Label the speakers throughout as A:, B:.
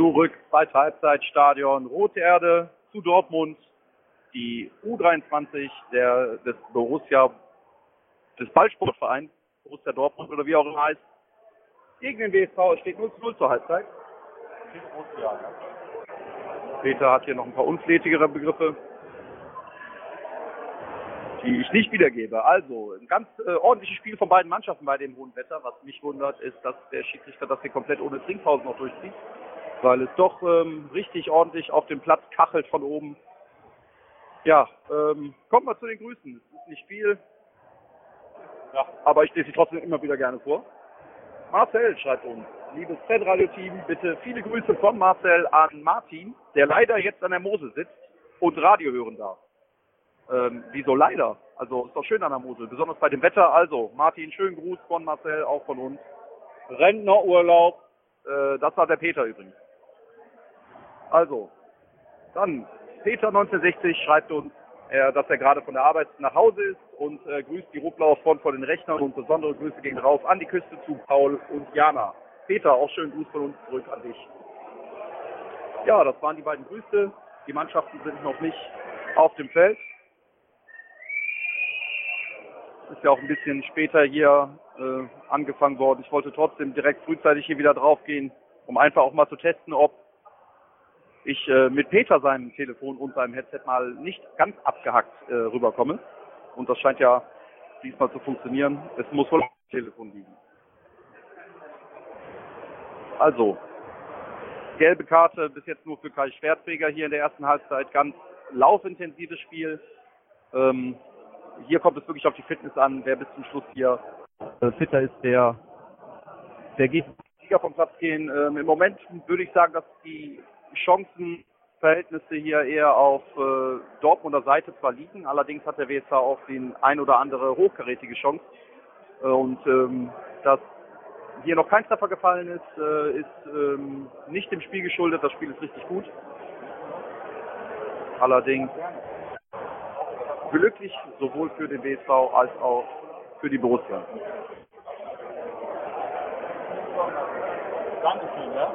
A: Zurück, zweite Halbzeit, Stadion Rote Erde zu Dortmund. Die U23 des Ballsportvereins Borussia Dortmund oder wie auch immer heißt, gegen den WSV. Es steht 0:0 zur Halbzeit. Peter hat hier noch ein paar unflätigere Begriffe, die ich nicht wiedergebe. Also, ein ganz ordentliches Spiel von beiden Mannschaften bei dem hohen Wetter. Was mich wundert, ist, dass der Schiedsrichter das hier komplett ohne Trinkpause noch durchzieht, weil es doch richtig ordentlich auf dem Platz kachelt von oben. Ja, kommt mal zu den Grüßen. Es ist nicht viel, ja, aber ich lese sie trotzdem immer wieder gerne vor. Marcel schreibt uns: Liebes Z-Radio-Team, bitte viele Grüße von Marcel an Martin, der leider jetzt an der Mosel sitzt und Radio hören darf. Wieso leider? Also ist doch schön an der Mosel, besonders bei dem Wetter. Also Martin, schönen Gruß von Marcel, auch von uns. Rentnerurlaub, das war der Peter übrigens. Also, dann Peter 1960 schreibt uns, dass er gerade von der Arbeit nach Hause ist und grüßt die Ruppler Front vor den Rechnern und besondere Grüße gehen rauf an die Küste zu Paul und Jana. Peter, auch schönen Gruß von uns zurück an dich. Ja, das waren die beiden Grüße. Die Mannschaften sind noch nicht auf dem Feld. Ist ja auch ein bisschen später hier angefangen worden. Ich wollte trotzdem direkt frühzeitig hier wieder drauf gehen, um einfach auch mal zu testen, ob ich mit Peter seinem Telefon und seinem Headset mal nicht ganz abgehackt rüberkomme. Und das scheint ja diesmal zu funktionieren. Es muss wohl am Telefon liegen. Also, gelbe Karte bis jetzt nur für Kai Schwertfeger hier in der ersten Halbzeit. Ganz laufintensives Spiel. Hier kommt es wirklich auf die Fitness an. Wer bis zum Schluss hier fitter ist, der geht vom Platz gehen. Im Moment würde ich sagen, dass die Chancenverhältnisse hier eher auf Dortmunder Seite zwar liegen, allerdings hat der WSV auch den ein oder andere hochkarätige Chance. Und dass hier noch kein Treffer gefallen ist nicht dem Spiel geschuldet. Das Spiel ist richtig gut. Allerdings glücklich sowohl für den WSV als auch für die Borussia.
B: Dankeschön, ja.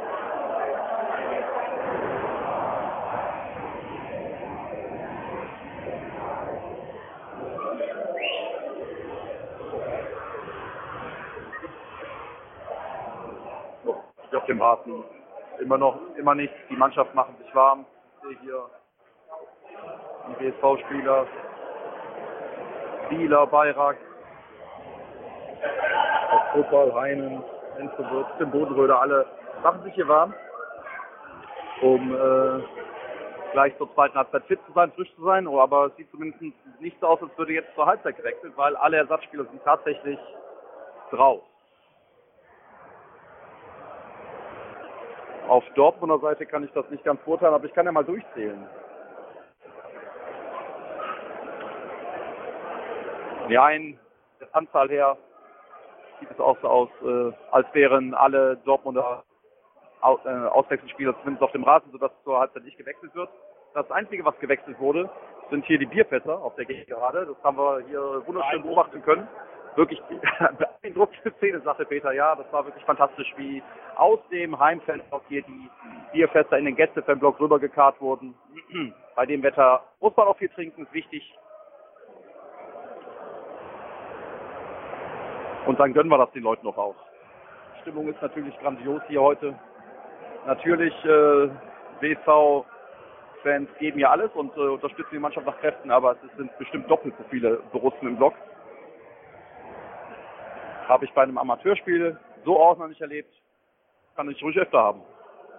A: Auf dem Rasen immer nicht. Die Mannschaft machen sich warm. Ich sehe hier die WSV-Spieler, Bieler, Bayrak, auf Fußball, Heinen, Enzenwurz, Tim Bodenröder, alle machen sich hier warm, um gleich zur zweiten Halbzeit fit zu sein, frisch zu sein. Aber es sieht zumindest nicht so aus, als würde jetzt zur Halbzeit gewechselt, weil alle Ersatzspieler sind tatsächlich drauf. Auf Dortmunder Seite kann ich das nicht ganz beurteilen, aber ich kann ja mal durchzählen. Nein, der Anzahl her sieht es auch so aus, als wären alle Dortmunder Auswechselspieler zumindest auf dem Rasen, sodass zur Halbzeit nicht gewechselt wird. Das Einzige, was gewechselt wurde, sind hier die Bierfässer auf der Gerade. Das haben wir hier wunderschön beobachten können. Wirklich beeindruckende Szene, sagte Peter. Ja, das war wirklich fantastisch, wie aus dem Heimfanblock hier die Bierfässer in den Gästefanblock rübergekarrt wurden. Bei dem Wetter muss man auch viel trinken, ist wichtig. Und dann gönnen wir das den Leuten noch auch. Die Stimmung ist natürlich grandios hier heute. Natürlich, WSV-Fans geben ja alles und unterstützen die Mannschaft nach Kräften, aber es sind bestimmt doppelt so viele Borussen im Block. Habe ich bei einem Amateurspiel so auch noch nicht erlebt, kann ich ruhig öfter haben.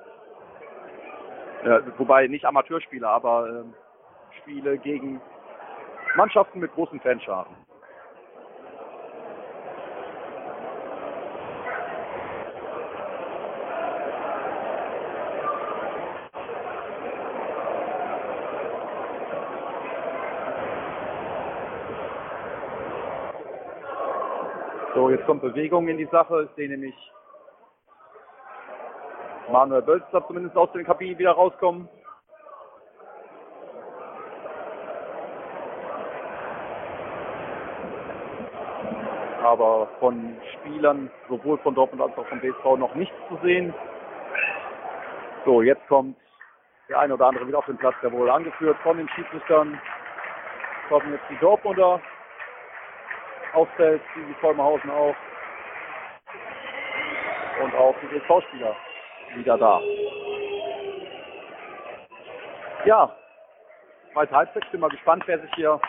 A: Ja, wobei nicht Amateurspiele, aber Spiele gegen Mannschaften mit großen Fanscharen. So, jetzt kommt Bewegung in die Sache. Ich sehe nämlich Manuel Bölzler zumindest aus den Kabinen wieder rauskommen. Aber von Spielern, sowohl von Dortmund als auch vom BSV, noch nichts zu sehen. So, jetzt kommt der eine oder andere wieder auf den Platz, der wohl angeführt von den Schiedsrichtern. Kommen jetzt die Dortmunder aufs Feld, die Vollmerhausen auch. Und auch die DSV-Spieler wieder da. Ja, zweite Halbzeit. Ich bin mal gespannt, wer sich hier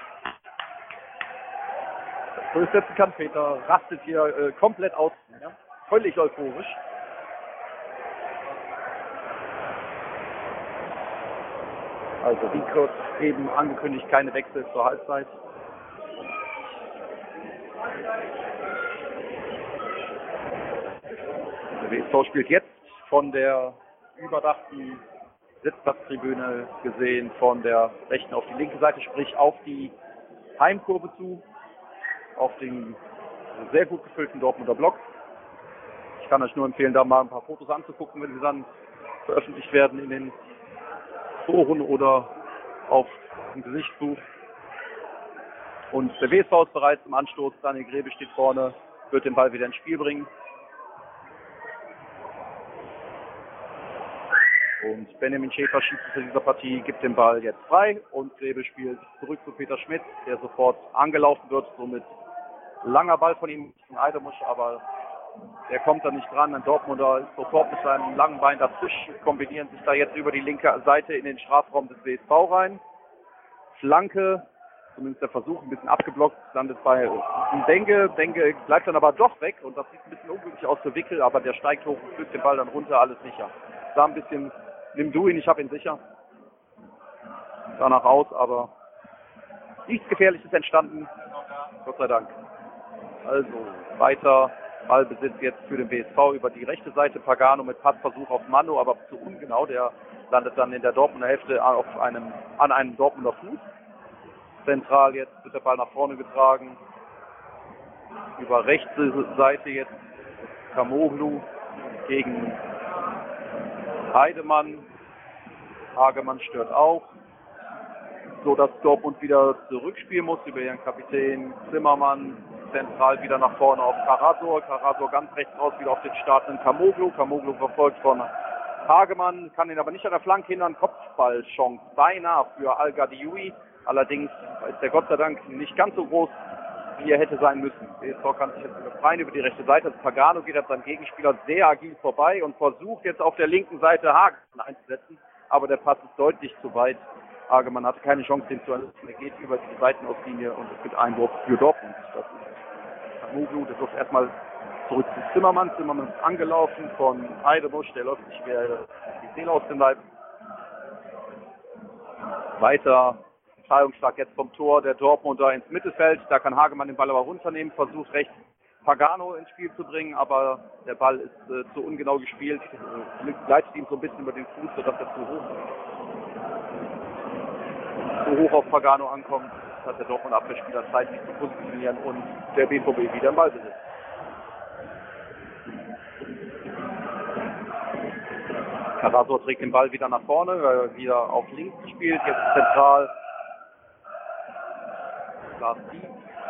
A: durchsetzen kann. Peter rastet hier komplett aus. Ja? Völlig euphorisch. Also wie kurz eben angekündigt, keine Wechsel zur Halbzeit. Der WSV spielt jetzt von der überdachten Sitzplatztribüne gesehen von der rechten auf die linke Seite, sprich auf die Heimkurve zu, auf den sehr gut gefüllten Dortmunder Block. Ich kann euch nur empfehlen, da mal ein paar Fotos anzugucken, wenn sie dann veröffentlicht werden in den Foren oder auf dem Gesichtsbuch. Und der WSV ist bereits im Anstoß. Daniel Grebe steht vorne, wird den Ball wieder ins Spiel bringen. Und Benjamin Schäfer, Schiedsrichter dieser Partie, gibt den Ball jetzt frei und Grebe spielt zurück zu Peter Schmidt, der sofort angelaufen wird. Somit langer Ball von ihm Richtung Eidemusch, aber der kommt da nicht dran. Ein Dortmunder ist sofort mit seinem langen Bein dazwischen, kombinieren sich da jetzt über die linke Seite in den Strafraum des WSV rein. Flanke, zumindest der Versuch, ein bisschen abgeblockt, landet bei Denge. Denge bleibt dann aber doch weg und das sieht ein bisschen unglücklich aus für Wickel, aber der steigt hoch und pflückt den Ball dann runter, alles sicher. Sah ein bisschen, nimm du ihn, ich hab ihn sicher. Danach aus, aber nichts Gefährliches entstanden, Gott sei Dank. Also weiter Ballbesitz jetzt für den WSV über die rechte Seite. Pagano mit Passversuch auf Mano, aber zu ungenau. Der landet dann in der Dortmunder Hälfte an einem Dortmunder Fuß. Zentral jetzt wird der Ball nach vorne getragen. Über rechte Seite jetzt Kamoglu gegen Heidemann. Hagemann stört auch. So dass Dortmund wieder zurückspielen muss über ihren Kapitän Zimmermann. Zentral wieder nach vorne auf Karasor. Karasor ganz rechts raus wieder auf den startenden Kamoglu. Kamoglu verfolgt von Hagemann, kann ihn aber nicht an der Flanke hindern. Kopfballchance beinahe für Al-Gadioui. Allerdings ist der Gott sei Dank nicht ganz so groß, wie er hätte sein müssen. BSV kann sich jetzt befreien über die rechte Seite. Pagano geht an seinem Gegenspieler sehr agil vorbei und versucht jetzt auf der linken Seite Hagemann einzusetzen. Aber der Pass ist deutlich zu weit. Hagemann hatte keine Chance, den zu ersetzen. Er geht über die Seitenauslinie und es gibt Einwurf für Dortmund. Das ist Kamoglu, der läuft erstmal zurück zu Zimmermann. Zimmermann ist angelaufen von Eidebusch, der läuft sich wieder die Seele aus dem Leib. Weiter Entscheidungsschlag jetzt vom Tor der Dortmunder ins Mittelfeld. Da kann Hagemann den Ball aber runternehmen, versucht rechts Pagano ins Spiel zu bringen, aber der Ball ist zu ungenau gespielt, gleitet ihm so ein bisschen über den Fuß, sodass er zu hoch auf Pagano ankommt. Das hat der Dortmund Abwehrspieler Zeit, sich zu positionieren und der BVB wieder im Ballbesitz. Karasor trägt den Ball wieder nach vorne, weil er wieder auf links spielt, jetzt zentral. Lars Dietz.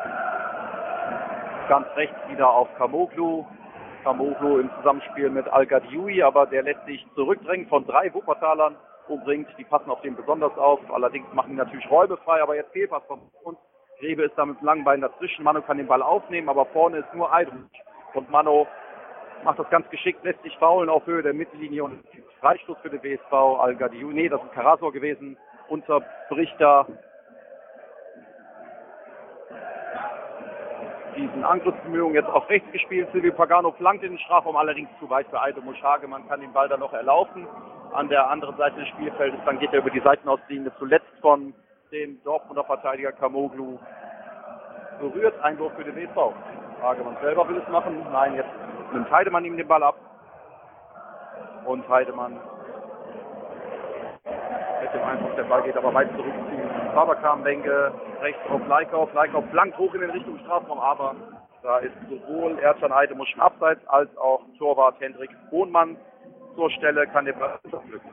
A: Ganz rechts wieder auf Kamoglu. Kamoglu im Zusammenspiel mit Al-Gadioui, aber der lässt sich zurückdrängen von 3 Wuppertalern umbringt. Die passen auf den besonders auf. Allerdings machen die natürlich Räume frei, aber jetzt Fehlpass von uns. Grebe ist da mit langen Beinen dazwischen. Mano kann den Ball aufnehmen, aber vorne ist nur Eidemusch. Und Mano macht das ganz geschickt, lässt sich faulen auf Höhe der Mittellinie und Freistoß für den WSV. Al-Gadioui, nee, das ist Karasor gewesen. Unterbricht da diesen Angriffsbemühungen, jetzt auf rechts gespielt. Silvio Pagano flankt in den Strafraum, allerdings zu weit für Eidemusch. Hagemann kann den Ball dann noch erlaufen. An der anderen Seite des Spielfeldes, dann geht er über die Seitenauslinie, zuletzt von dem Dortmunder Verteidiger Kamoglu berührt. Einwurf für den WSV. Hagemann selber will es machen. Nein, jetzt nimmt Heidemann ihm den Ball ab. Und Heidemann mit dem Einwurf, der Ball geht aber weit zurück zu Babakam, Benge, rechts auf Leikauf. Leikauf flankt hoch in den Richtung Strafraum, aber da ist sowohl Ercan Eidemusch im Abseits als auch Torwart Hendrik Hohnmann zur Stelle, kann den Ball unterpflücken.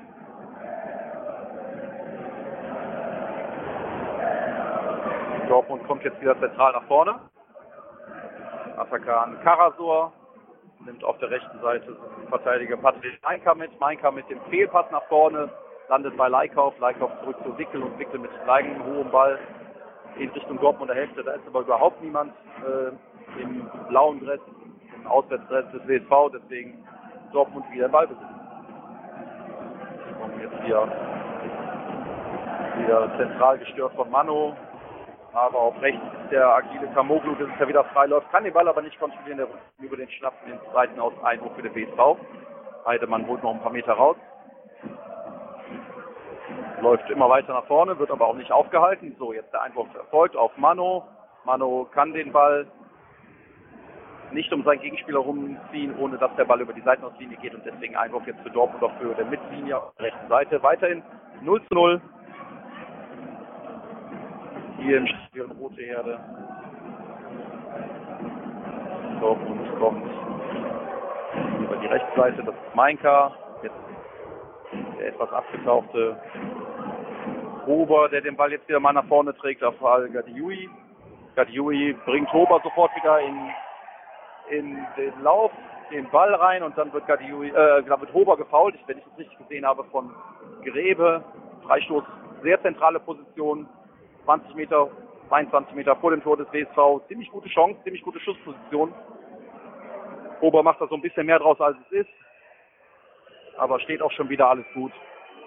A: Dortmund kommt jetzt wieder zentral nach vorne. Atakan Karasor nimmt auf der rechten Seite Verteidiger Patrick Mainka mit dem Fehlpass nach vorne, landet bei Leikauf zurück zu Wickel und Wickel mit langem, hohem Ball in Richtung Dortmunder Hälfte. Da ist aber überhaupt niemand im blauen Dress, im Auswärtsdress des WSV, deswegen Dortmund wieder Ballbesitz. Und jetzt hier wieder zentral gestört von Mano, aber auf rechts ist der agile Kamoglu, der sich ja wieder frei läuft, kann den Ball aber nicht kontrollieren, der rutscht über den Schnapp in den zweiten aus Einwurf für den WSV. Heidemann holt noch ein paar Meter raus. Läuft immer weiter nach vorne, wird aber auch nicht aufgehalten. So, jetzt der Einwurf erfolgt auf Mano. Mano kann den Ball nicht um seinen Gegenspieler rumziehen, ohne dass der Ball über die Seitenauslinie geht und deswegen Einwurf jetzt für Dortmund auf Höhe der Mittellinie auf der rechten Seite. Weiterhin 0:0. Hier im Spiel Rote Herde. Dortmund kommt über die rechte Seite, das ist Mainka. Jetzt der etwas abgetauchte Huber, der den Ball jetzt wieder mal nach vorne trägt, auf Gadioui. Gadioui bringt Huber sofort wieder in den Lauf, den Ball rein und dann wird wird Huber gefoult, wenn ich es richtig gesehen habe, von Grebe. Freistoß, sehr zentrale Position, 22 Meter vor dem Tor des WSV. Ziemlich gute Chance, ziemlich gute Schussposition. Huber macht da so ein bisschen mehr draus, als es ist. Aber steht auch schon wieder alles gut.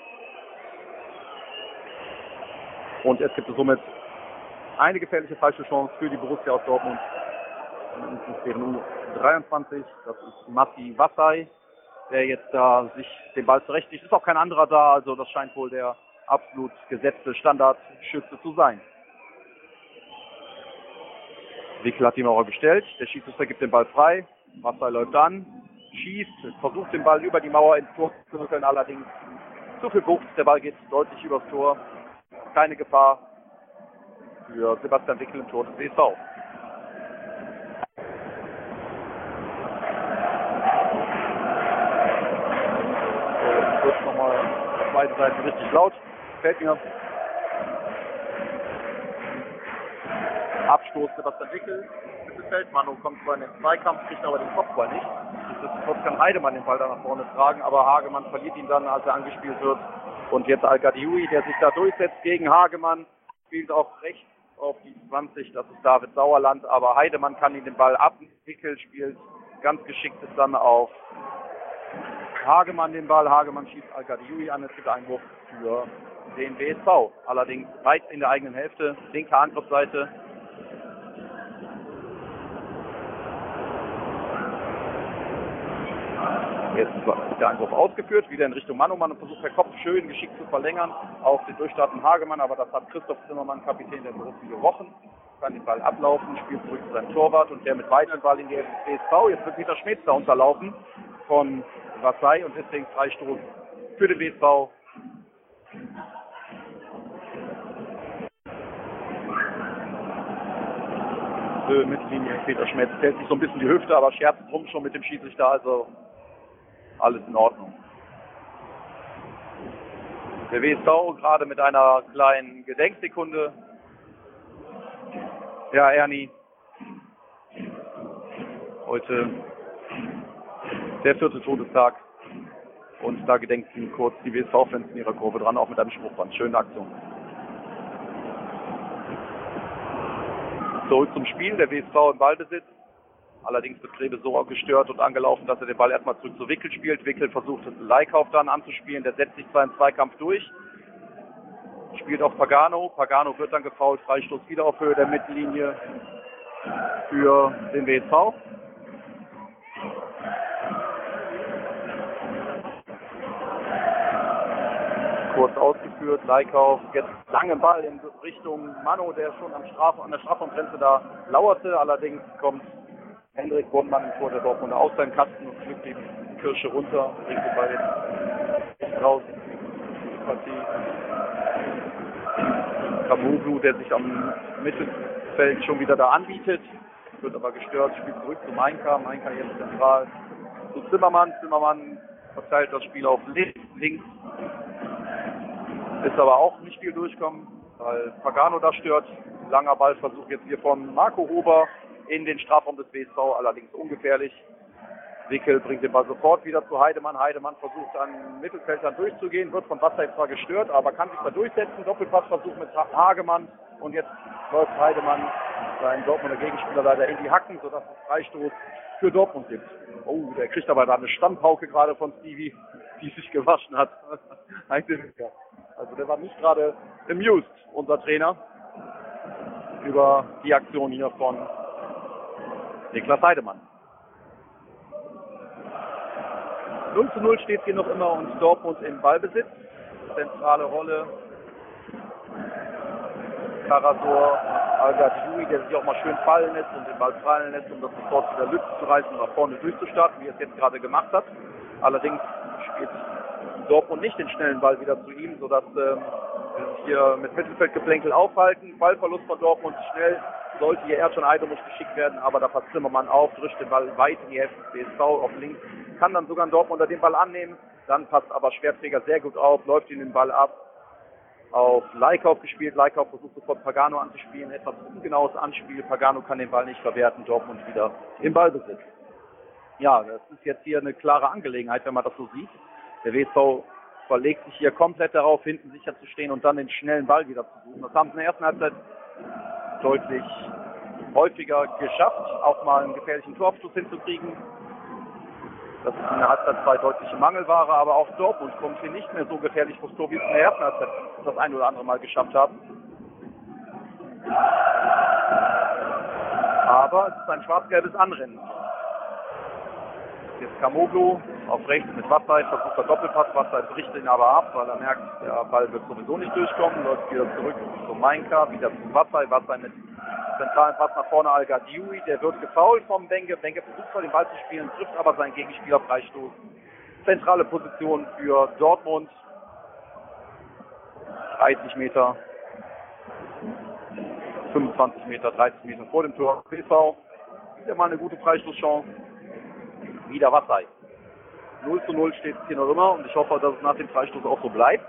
A: Und es gibt somit eine gefährliche falsche Chance für die Borussia aus Dortmund. Das ist deren U23, das ist Massi Wassai, der jetzt da sich den Ball zurechtlegt. Ist auch kein anderer da, also das scheint wohl der absolut gesetzte Standardschütze zu sein. Wickel hat die Mauer gestellt, der Schiedsrichter gibt den Ball frei, Wassai läuft an, schießt, versucht den Ball über die Mauer ins Tor zu rücken, allerdings zu viel Wucht, der Ball geht deutlich übers Tor. Keine Gefahr für Sebastian Wickel im Tor des WSV. Jetzt wird nochmal auf beiden Seiten richtig laut. Gefällt mir. Abstoß Sebastian Wickel. Mittelfeld. Manu kommt zwar in den Zweikampf, kriegt aber den Kopfball nicht. Nichtsdestotrotz kann Heidemann den Ball da nach vorne tragen, aber Hagemann verliert ihn dann, als er angespielt wird. Und jetzt Al-Gadioui, der sich da durchsetzt gegen Hagemann, spielt auch rechts auf die 20, das ist David Sauerland, aber Heidemann kann ihn den Ball abwickeln, spielt ganz geschickt ist dann auf Hagemann den Ball. Hagemann schießt Al-Gadioui an, es gibt Einwurf für den WSV. Allerdings weit in der eigenen Hälfte, linke Angriffsseite. Jetzt ist der Einwurf ausgeführt, wieder in Richtung Manu. Manu versucht per Kopf schön geschickt zu verlängern auf den durchstartenden Hagemann, aber das hat Christoph Zimmermann, Kapitän der Borussia, gerochen. Kann den Ball ablaufen, spielt zurück zu seinem Torwart und der mit weiteren Ball in die WSV. Jetzt wird Peter Schmitz da unterlaufen von Wassai und deswegen Freistoß für den WSV. Mittellinie Peter Schmitz hält sich so ein bisschen die Hüfte, aber scherzt drum schon mit dem Schiedsrichter, also alles in Ordnung. Der WSV gerade mit einer kleinen Gedenksekunde. Ja, Ernie. Heute der 4. Todestag. Und da gedenken kurz die WSV-Fans in ihrer Kurve dran, auch mit einem Spruchband. Schöne Aktion. Zurück zum Spiel, der WSV im Ballbesitz. Allerdings wird Grebe so gestört und angelaufen, dass er den Ball erstmal zurück zu Wickel spielt. Wickel versucht Leikauf dann anzuspielen, der setzt sich zwar im Zweikampf durch. Spielt auf Pagano. Pagano wird dann gefoult, Freistoß wieder auf Höhe der Mittellinie für den WSV. Kurz ausgeführt, Leikauf, jetzt langen Ball in Richtung Manu, der schon an der Strafraumgrenze da lauerte. Allerdings kommt Hendrik Bornmann im Tor der Dortmunder aus seinem Kasten und pflückt die Kirsche runter, bringt den Ball jetzt raus. Die Partie. Kamoglu, der sich am Mittelfeld schon wieder da anbietet, wird aber gestört, spielt zurück zu Mainka. Mainka jetzt zentral zu Zimmermann. Zimmermann verteilt das Spiel auf links. Ist aber auch nicht viel durchkommen, weil Pagano da stört. Langer Ballversuch jetzt hier von Marco Huber in den Strafraum des WSV, allerdings ungefährlich. Wickel bringt den Ball sofort wieder zu Heidemann. Heidemann versucht an Mittelfeldern durchzugehen, wird von Wasser zwar gestört, aber kann sich da durchsetzen. Doppelpassversuch mit Hagemann und jetzt läuft Heidemann seinen Dortmunder Gegenspieler leider in die Hacken, sodass es Freistoß für Dortmund gibt. Oh, der kriegt aber da eine Stammpauke gerade von Stevie, die sich gewaschen hat. Also der war nicht gerade amused, unser Trainer, über die Aktion hier von Niklas Heidemann. 0:0 steht hier noch immer und Dortmund im Ballbesitz. Zentrale Rolle. Karasor, Al-Gaddioui, der sich auch mal schön fallen lässt und den Ball fallen lässt, um das sofort wieder Lücken zu reißen und nach vorne durchzustarten, wie er es jetzt gerade gemacht hat. Allerdings spielt Dortmund nicht den schnellen Ball wieder zu ihm, sodass wir sich hier mit Mittelfeldgeplänkel aufhalten. Ballverlust von Dortmund schnell. Sollte hier erst schon Eidemusch geschickt werden, aber da passt Zimmermann auf, drischt den Ball weit in die Hälfte des BSV auf links. Kann dann sogar ein Dortmunder den Ball annehmen. Dann passt aber Schwertfeger sehr gut auf, läuft ihn den Ball ab. Auf Leikauf gespielt. Leikauf versucht sofort Pagano anzuspielen. Etwas ungenaues Anspiel. Pagano kann den Ball nicht verwerten. Dortmund wieder im Ballbesitz. Ja, das ist jetzt hier eine klare Angelegenheit, wenn man das so sieht. Der WSV verlegt sich hier komplett darauf, hinten sicher zu stehen und dann den schnellen Ball wieder zu suchen. Das haben sie in der ersten Halbzeit deutlich häufiger geschafft, auch mal einen gefährlichen Torabschluss hinzukriegen. Das ist in der Halbzeit 2 deutliche Mangelware, aber auch Dortmund kommt hier nicht mehr so gefährlich vors Tor, wie es in der ersten Halbzeit das ein oder andere Mal geschafft haben. Aber es ist ein schwarz-gelbes Anrennen. Jetzt Kamoglu auf rechts mit Wassai, versucht der Doppelpass, Wassai bricht ihn aber ab, weil er merkt, der Ball wird sowieso nicht durchkommen, läuft wieder zurück zum Mainka, wieder zum Wassai, Wassai mit zentralen Pass nach vorne, Al-Gaddioui, der wird gefoult vom Benke, Benke versucht zwar den Ball zu spielen, trifft aber seinen Gegenspieler, Freistoß. Zentrale Position für Dortmund, 30 Meter, 25 Meter, 30 Meter vor dem Tor, PSV, wieder mal eine gute Freistoßchance. Wieder Wassai. 0:0 steht es hier noch immer und ich hoffe, dass es nach dem Freistoß auch so bleibt.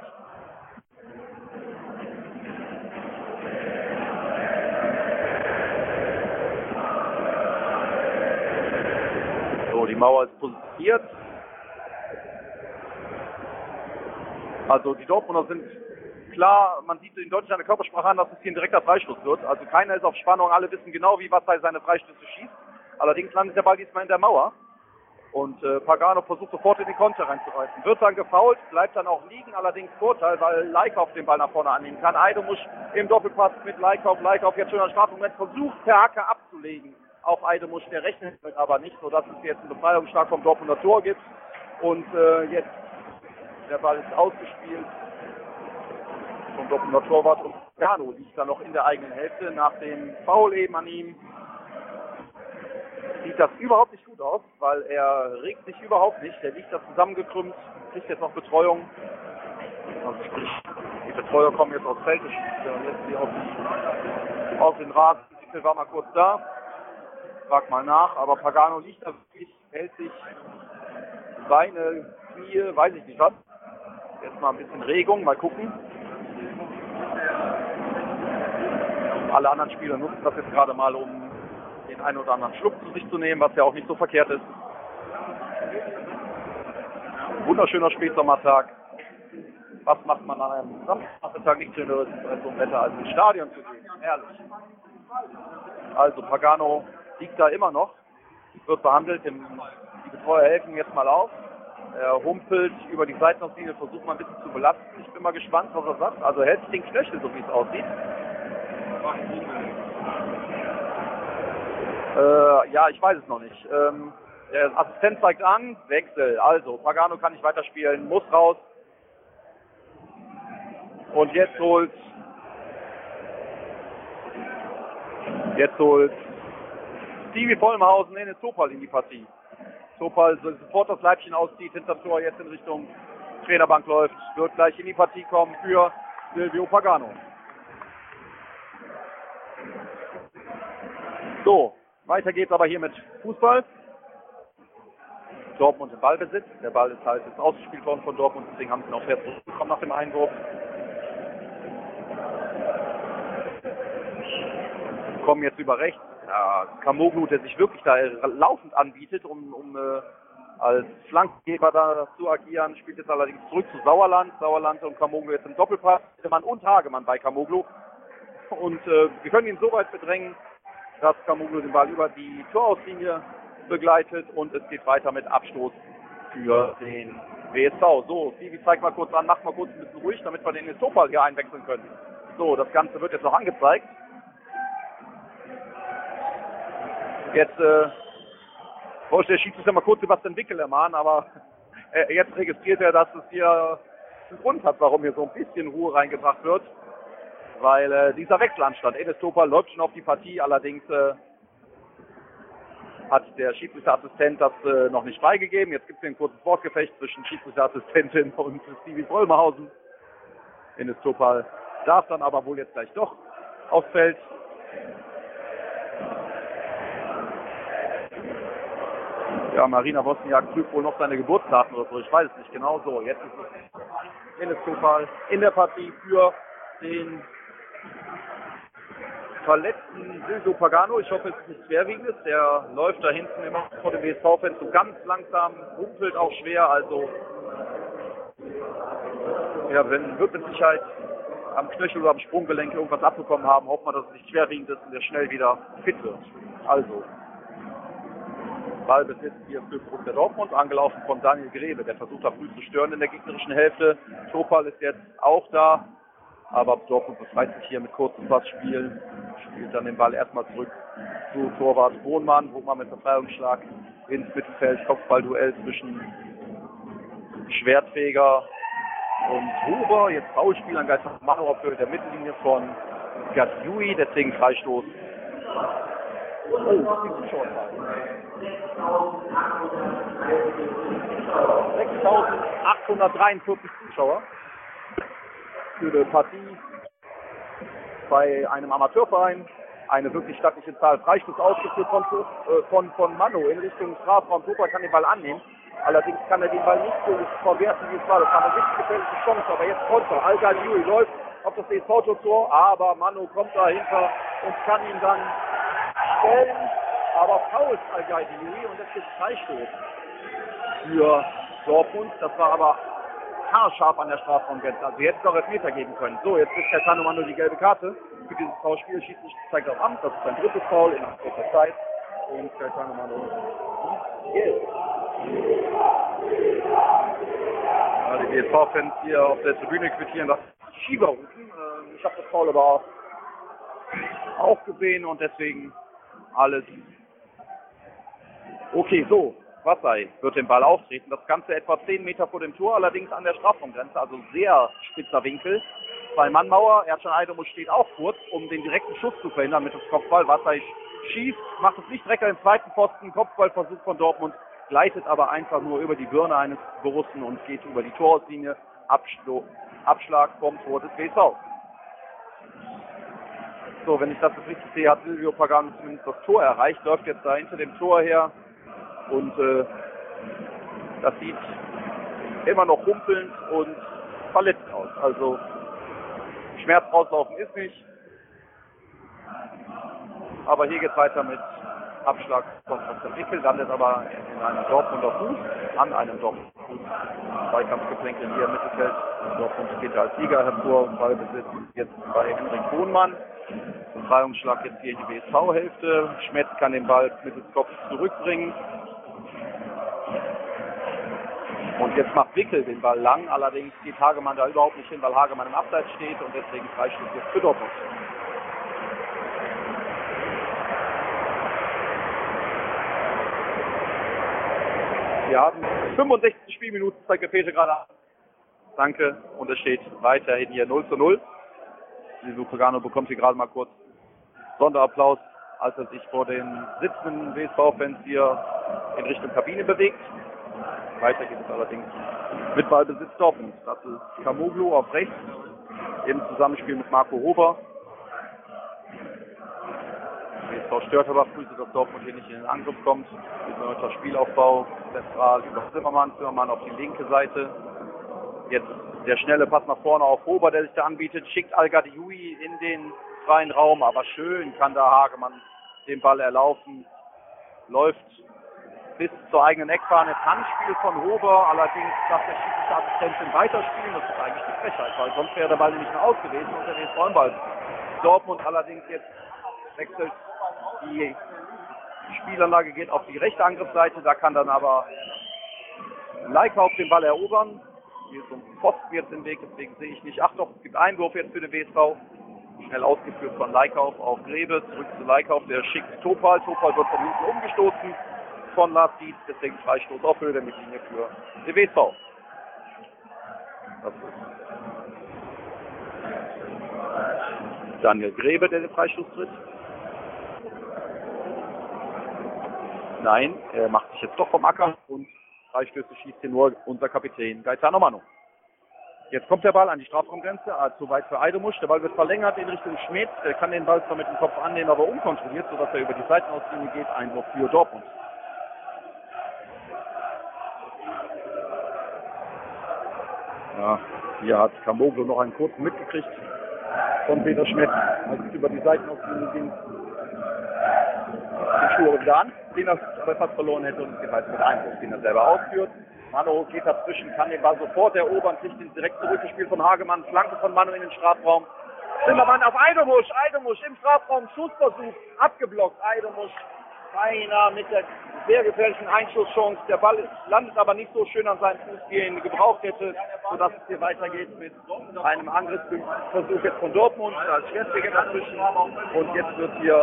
A: So, die Mauer ist positioniert. Also die Dortmunder sind klar, man sieht in deutlich an der Körpersprache an, dass es hier ein direkter Freistoß wird. Also keiner ist auf Spannung, alle wissen genau, wie Wassai seine Freistöße schießt. Allerdings landet der Ball diesmal in der Mauer. Und Pagano versucht sofort in die Konter reinzureißen. Wird dann gefoult, bleibt dann auch liegen, allerdings Vorteil, weil Leikauf den Ball nach vorne annehmen kann. Eidemusch im Doppelpass mit Leikauf. Leikauf jetzt schon am Strafmoment versucht, per Hacke abzulegen. Auf Eidemusch, der rechnet damit aber nicht, sodass es jetzt einen Befreiungsschlag vom Dortmunder Tor gibt. Und jetzt, der Ball ist ausgespielt vom Dortmunder Torwart und Pagano liegt dann noch in der eigenen Hälfte nach dem Foul eben an ihm. Sieht das überhaupt nicht gut aus, weil er regt sich überhaupt nicht. Der liegt da zusammengekrümmt, kriegt jetzt noch Betreuung. Also sprich, die Betreuer kommen jetzt aufs Feld, jetzt hier auf den Rasen. Ich war mal kurz da, frag mal nach, aber Pagano liegt da wirklich, hält sich Beine, Knie, weiß ich nicht was. Jetzt mal ein bisschen Regung, mal gucken. Alle anderen Spieler nutzen das jetzt gerade mal, um den einen oder anderen Schluck zu sich zu nehmen, was ja auch nicht so verkehrt ist. Wunderschöner Spätsommertag. Was macht man an einem Samstagnachmittag nicht schöneres bei so einem Wetter als ins Stadion zu gehen? Herrlich. Also Pagano liegt da immer noch, wird behandelt, die Betreuer helfen jetzt mal auf. Er humpelt über die Seitenauslinie, versucht mal ein bisschen zu belasten. Ich bin mal gespannt, was er sagt. Also hält sich den Knöchel, so wie es aussieht. Ja, ich weiß es noch nicht. Der Assistent zeigt an, Wechsel. Also, Pagano kann nicht weiterspielen, muss raus. Und jetzt holt Stevie Vollmhausen in den Topal in die Partie. Topal sofort das Leibchen auszieht, hinter Tor jetzt in Richtung Trainerbank läuft, wird gleich in die Partie kommen für Silvio Pagano. So, weiter geht's aber hier mit Fußball. Dortmund im Ballbesitz. Der Ball ist halt jetzt ausgespielt worden von Dortmund, deswegen haben sie noch fair zurückgekommen nach dem Einwurf. Kommen jetzt über rechts. Ja, Kamoglu, der sich wirklich da laufend anbietet, um als Flankengeber da zu agieren, spielt jetzt allerdings zurück zu Sauerland. Sauerland und Kamoglu jetzt im Doppelpass. Mann und Hagemann bei Kamoglu. Und wir können ihn so weit bedrängen, dass Kamoglu den Ball über die Torauslinie begleitet und es geht weiter mit Abstoß für den WSV. So, Stevie zeigt mal kurz an, macht mal kurz ein bisschen ruhig, damit wir den Topal hier einwechseln können. So, das Ganze wird jetzt noch angezeigt. Jetzt wollte der Schiedsrichter mal kurz Sebastian Wickel ermahnen, aber jetzt registriert er, dass es hier einen Grund hat, warum hier so ein bisschen Ruhe reingebracht wird. Weil dieser Wechsel anstand. Enes Topal läuft schon auf die Partie, allerdings hat der Schiedsrichterassistent das noch nicht freigegeben. Jetzt gibt es hier ein kurzes Wortgefecht zwischen Schiedsrichterassistentin und Stevie Bröllmerhausen. Enes Topal darf dann aber wohl jetzt gleich doch aufs Feld. Ja, Marina Wozniak prüft wohl noch seine Geburtsdaten oder so, ich weiß es nicht genau. So, jetzt ist es Enes Topal in der Partie für den verletzten Silvio Pagano. Ich hoffe, es ist nichts Schwerwiegendes. Der läuft da hinten immer vor dem WSV-Fans so ganz langsam, humpelt auch schwer. Also, ja, wird mit Sicherheit am Knöchel oder am Sprunggelenk irgendwas abbekommen haben. Hoffen wir, dass es nicht schwerwiegend ist und der schnell wieder fit wird. Also, Ballbesitz hier für Borussia Dortmund, angelaufen von Daniel Grebe. Der versucht da früh zu stören in der gegnerischen Hälfte. Topal ist jetzt auch da. Aber Dortmund befreit sich hier mit kurzem Passspiel, spielt dann den Ball erstmal zurück zu Torwart Bohnmann, Bohnmann mit Befreiungsschlag ins Mittelfeld, Kopfballduell zwischen Schwertfeger und Huber. Jetzt Foulspiel an Geist Mano auf Höhe der Mittellinie von Gadjui, deswegen Freistoß. Oh, das ist ein Shortball. 6.843 Zuschauer für die Partie bei einem Amateurverein. Eine wirklich stattliche Zahl. Freistoß ausgeführt von Mano in Richtung Strafraum. Topal kann den Ball annehmen. Allerdings kann er den Ball nicht so verwerten, wie es war. Das war eine richtig gefährliche Chance. Aber jetzt Konter. Al-Gadjui läuft auf das DSV-Tor, aber Mano kommt dahinter und kann ihn dann stellen. Aber fault Al-Gadjui und es gibt Freistoß für Dortmund. Das war aber haarscharf an der Strafraumgrenze. Also jetzt noch Elfmeter geben können. So, jetzt kriegt Caetano Mano die gelbe Karte für dieses Foulspiel. Schiedsrichter zeigt auf Amt. Das ist sein drittes Foul in kurzer Zeit. Und Caetano Mano gelb. Ja, die DSV-Fans hier auf der Tribüne quittieren das Schieber rufen. Ich habe das Foul aber auch gesehen und deswegen alles okay. So, Wassai wird den Ball auftreten. Das Ganze etwa 10 Meter vor dem Tor, allerdings an der Strafraumgrenze, also sehr spitzer Winkel. Zwei-Mann-Mauer, Ercan Aydomus steht auch kurz, um den direkten Schuss zu verhindern mit dem Kopfball. Wassai schießt, macht es nicht direkt an den zweiten Pfosten. Kopfballversuch von Dortmund, gleitet aber einfach nur über die Birne eines Borussen und geht über die Torauslinie. Abschlag vom Tor des WSV. So, wenn ich das jetzt richtig sehe, hat Silvio Pagano zumindest das Tor erreicht, läuft jetzt da hinter dem Tor her. Und das sieht immer noch humpelnd und verletzt aus. Also Schmerz rauslaufen ist nicht. Aber hier geht es weiter mit Abschlag von Sebastian Wickel, landet aber in einem Dortmunder Fuß, an einem Dortmunder Fuß. Zweikampfgeplänkel hier im Mittelfeld. Dortmund geht als Sieger hervor. Ballbesitz jetzt bei Henrik Bohnmann. Befreiungsschlag jetzt hier in die WSV-Hälfte. Schmetz kann den Ball mittels Kopf zurückbringen. Und jetzt macht Wickel den Ball lang, allerdings geht Hagemann da überhaupt nicht hin, weil Hagemann im Abseits steht und deswegen Freistoß jetzt für Dortmund. Wir haben 65 Spielminuten, zeigt der Peter gerade an. Danke, und es steht weiterhin hier 0:0. Silvio Pagano bekommt hier gerade mal kurz Sonderapplaus, als er sich vor den sitzenden WSV-Fans hier in Richtung Kabine bewegt. Weiter geht es allerdings mit Ballbesitz Dortmund. Das ist Kamoglu auf rechts, im Zusammenspiel mit Marco Huber. WSV stört aber früh, dass Dortmund hier nicht in den Angriff kommt. Mit neuer Spielaufbau, zentral über Zimmermann auf die linke Seite. Jetzt der schnelle Pass nach vorne auf Huber, der sich da anbietet, schickt Al-Gadjui in den freien Raum, aber schön kann da Hagemann den Ball erlaufen. Läuft bis zur eigenen Eckfahne. Handspiel von Huber, allerdings darf der Schiedsrichterassistentin weiterspielen. Das ist eigentlich die Frechheit, weil sonst wäre der Ball nämlich noch aus gewesen und der WSV im Ball. Dortmund allerdings jetzt wechselt die Spielanlage, geht auf die rechte Angriffsseite, da kann dann aber Leikauf den Ball erobern. Hier ist so ein Pfosten jetzt im Weg, deswegen sehe ich nicht. Ach doch, es gibt Einwurf jetzt für den WSV. Schnell ausgeführt von Leikauf auf Grebe, zurück zu Leikauf, der schickt Topal. Topal wird von hinten umgestoßen von Lars Dietz, deswegen Freistoß auf Höhe der Mittellinie für den WSV. Das ist Daniel Grebe, der den Freistoß tritt. Nein, er macht sich jetzt doch vom Acker und Freistöße schießt hier nur unser Kapitän Gaetano Manu. Jetzt kommt der Ball an die Strafraumgrenze, zu weit für Eidemusch. Der Ball wird verlängert in Richtung Schmidt. Der kann den Ball zwar mit dem Kopf annehmen, aber unkontrolliert, sodass er über die Seitenauslinie geht. Einwurf für Dortmund. Ja, hier hat Kamoglu noch einen kurzen mitgekriegt von Peter Schmidt, als es über die Seitenauslinie ging. Den Schuh wieder an, den er fast verloren hätte, und es geht mit Einwurf, den er selber ausführt. Manu geht dazwischen, kann den Ball sofort erobern, kriegt ihn direkt zurückgespielt von Hagemann, Flanke von Manu in den Strafraum. Zimmermann auf Eidemusch im Strafraum, Schussversuch, abgeblockt. Eidemusch beinahe mit der sehr gefährlichen Einschusschance. Der Ball landet aber nicht so schön an seinem Fuß, wie er ihn gebraucht hätte, sodass es hier weitergeht mit einem Angriffsversuch jetzt von Dortmund. Da ist Schwertwege dazwischen und jetzt wird hier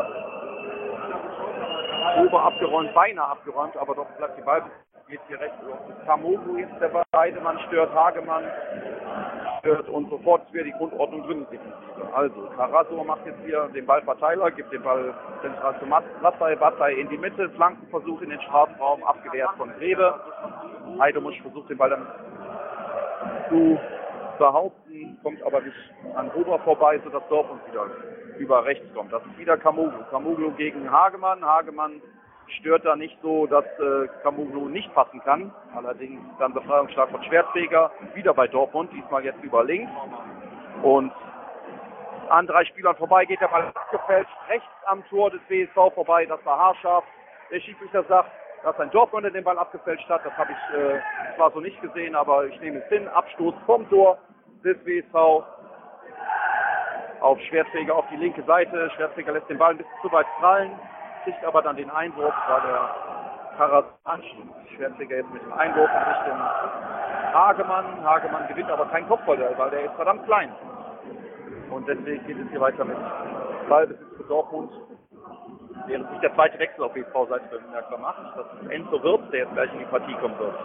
A: Ober abgeräumt, beinahe abgeräumt, aber doch bleibt die Ball. Geht hier rechts durch. Kamoglu jetzt der Ball, Heidemann stört, Hagemann stört und sofort ist wieder die Grundordnung drin. Also, Karasor macht jetzt hier den Ballverteiler, gibt den Ball zentral zu Batzai in die Mitte, Flankenversuch in den Strafraum, abgewehrt von Grebe. Heidemusch versucht den Ball dann zu behaupten, kommt aber nicht an Ober vorbei, sodass Dortmund wieder über rechts kommt. Das ist wieder Kamoglu. Kamoglu gegen Hagemann. Hagemann stört da nicht so, dass Kamoglu nicht passen kann. Allerdings dann Befreiungsschlag von Schwertfeger. Wieder bei Dortmund, diesmal jetzt über links. Und an 3 Spielern vorbei geht der Ball abgefälscht. Rechts am Tor des WSV vorbei, das war haarscharf. Der Schiedsrichter sagt, dass ein Dortmunder den Ball abgefälscht hat. Das habe ich zwar so nicht gesehen, aber ich nehme es hin. Abstoß vom Tor des WSV auf Schwertfeger auf die linke Seite. Schwertfeger lässt den Ball ein bisschen zu weit prallen, kriegt aber dann den Einwurf, weil der Karas anschließt. Schwertfeger jetzt mit dem Einwurf in Richtung Hagemann. Hagemann gewinnt aber kein Kopfball, weil der ist verdammt klein. Und deswegen geht es hier weiter mit Ballbesitz für Dortmund. Während sich der zweite Wechsel auf WSV-Seite bemerkbar macht. Das ist Enzo Wirtz, der jetzt gleich in die Partie kommen wird.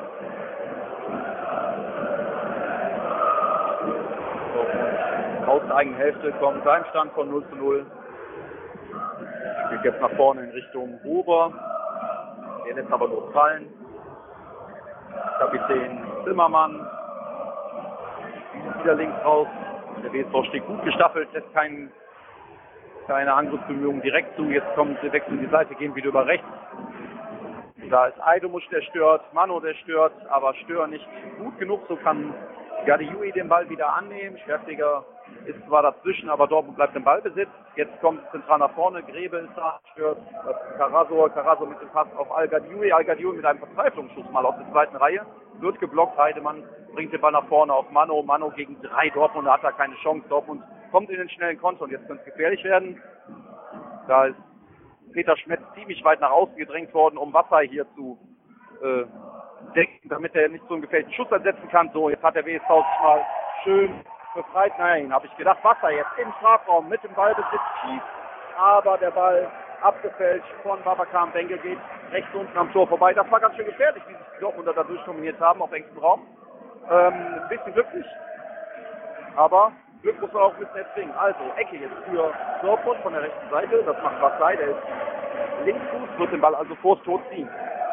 A: Aus der eigenen Hälfte kommt ein Stand von 0:0. Spielt jetzt nach vorne in Richtung Huber. Der lässt aber nur fallen. Kapitän Zimmermann. Wieder links raus. Der WSV steht gut gestaffelt, lässt keine Angriffsbemühungen direkt zu. Jetzt kommt der Wechsel in die Seite, gehen wieder über rechts. Da ist Eidemusch, der stört, Manu, der stört, aber Stör nicht gut genug. So kann Gadiui den Ball wieder annehmen. Schwertfeger ist zwar dazwischen, aber Dortmund bleibt im Ballbesitz. Jetzt kommt zentral nach vorne, Grebe ist da, stört, das ist Karasor mit dem Pass auf Al-Gadiui. Al-Gadiui mit einem Verzweiflungsschuss mal aus der zweiten Reihe, wird geblockt. Heidemann bringt den Ball nach vorne auf Manu. Manu gegen 3 Dortmunder hat da keine Chance. Dortmund kommt in den schnellen Konter und jetzt könnte es gefährlich werden. Da ist Peter Schmidt ziemlich weit nach außen gedrängt worden, um Wasser hier zu decken, damit er nicht so einen gefährlichen Schuss ersetzen kann. So, jetzt hat der WSV sich mal schön befreit. Nein, habe ich gedacht, Wasser jetzt im Strafraum mit dem Ballbesitz schießt, aber der Ball abgefälscht von Babacar Benke geht rechts unten am Tor vorbei. Das war ganz schön gefährlich, wie sich die Dortmunder da durchkombiniert haben auf engstem Raum. Ein bisschen glücklich, aber Glück muss man auch ein bisschen erzwingen. Also, Ecke jetzt für Dortmund von der rechten Seite. Das macht Batzai, der ist Linksfuß, wird den Ball also vors Tor ziehen.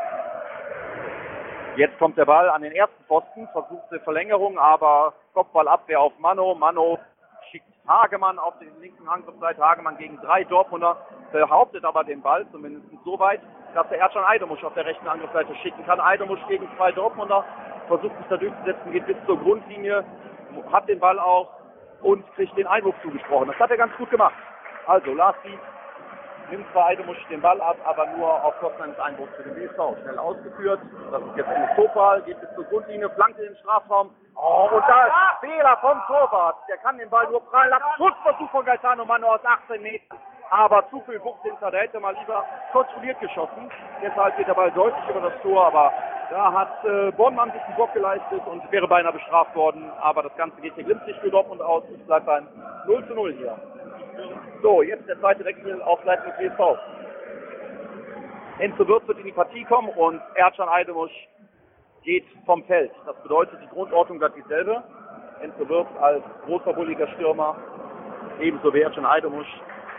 A: Jetzt kommt der Ball an den ersten Pfosten, versucht eine Verlängerung, aber Kopfballabwehr auf Manu. Manu schickt Hagemann auf den linken Angriffsseite. Hagemann gegen 3 Dortmunder, behauptet aber den Ball, zumindest so weit, dass er Ercan Eidemusch auf der rechten Angriffsseite schicken kann. Eidemusch gegen 2 Dortmunder, versucht sich da durchzusetzen, geht bis zur Grundlinie, hat den Ball auch und kriegt den Einwurf zugesprochen. Das hat er ganz gut gemacht. Also Lars Dietz nimmt zwar Eidemusch den Ball ab, aber nur auf Kosten eines Einwurfs für den BSV. Schnell ausgeführt. Das ist jetzt Enes Topal, geht bis zur Grundlinie, Flanke in den Strafraum. Oh, und da ist Fehler vom Torwart. Der kann den Ball nur prallen lassen. Schussversuch von Gaetano Mano aus 18 Metern. Aber zu viel Wucht hinter. Der hätte mal lieber kontrolliert geschossen. Deshalb geht der Ball deutlich über das Tor, aber da hat Bornmann sich einen Bock geleistet und wäre beinahe bestraft worden. Aber das Ganze geht hier glimpflich für Dortmund aus. Es bleibt ein 0:0 hier. So, jetzt der zweite Wechsel auf Seiten des BSV. Enzo Wirtz wird in die Partie kommen und Ercan Eidemusch geht vom Feld. Das bedeutet, die Grundordnung bleibt dieselbe. Enzo Wirtz als großer, bulliger Stürmer, ebenso wie Ercan Eidemusch,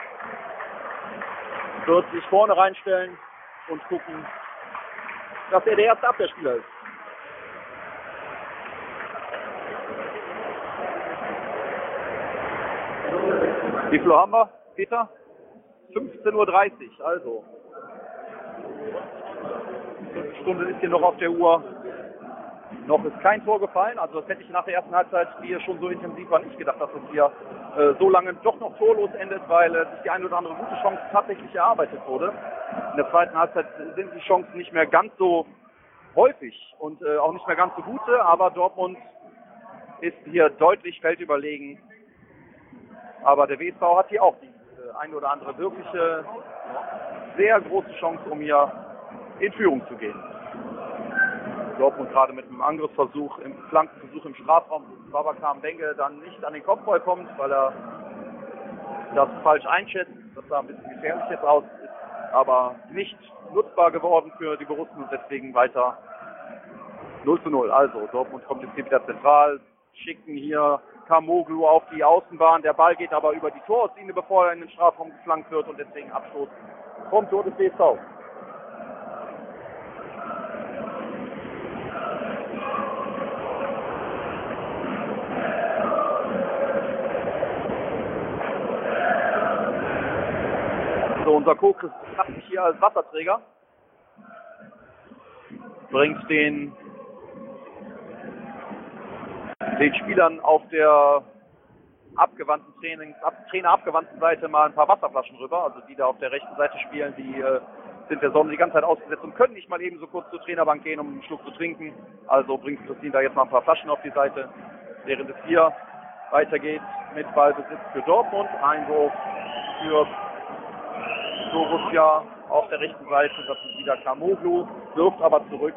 A: wird sich vorne reinstellen und gucken, dass er der erste Abwehrspieler ist. Wie viel haben wir, Peter? 15:30 Uhr, also. Eine Stunde ist hier noch auf der Uhr. Noch ist kein Tor gefallen, also das hätte ich nach der ersten Halbzeit, die hier schon so intensiv war, nicht gedacht, dass es hier so lange doch noch torlos endet, weil sich die eine oder andere gute Chance tatsächlich erarbeitet wurde. In der zweiten Halbzeit sind die Chancen nicht mehr ganz so häufig und auch nicht mehr ganz so gute, aber Dortmund ist hier deutlich feldüberlegen. Aber der WSV hat hier auch die eine oder andere wirkliche, sehr große Chance, um hier in Führung zu gehen. Dortmund gerade mit einem Angriffsversuch, im Flankenversuch im Strafraum, Babacar Benge dann nicht an den Kopfball kommt, weil er das falsch einschätzt. Das sah ein bisschen gefährlich jetzt aus, ist aber nicht nutzbar geworden für die Borussen und deswegen weiter 0:0. Also Dortmund kommt jetzt hier wieder zentral, schicken hier Kamoglu auf die Außenbahn. Der Ball geht aber über die Torauslinie, bevor er in den Strafraum geflankt wird und deswegen Abstoß vom Tor des BSV. So, unser Co-Chris hat sich hier als Wasserträger, bringt den Spielern auf der trainerabgewandten Seite mal ein paar Wasserflaschen rüber. Also die da auf der rechten Seite spielen, die sind der Sonne die ganze Zeit ausgesetzt und können nicht mal eben so kurz zur Trainerbank gehen, um einen Schluck zu trinken. Also bringt Christine da jetzt mal ein paar Flaschen auf die Seite, während es hier weitergeht mit Ballbesitz für Dortmund. Einwurf für Borussia auf der rechten Seite, das ist wieder Kamoglu, wirft aber zurück.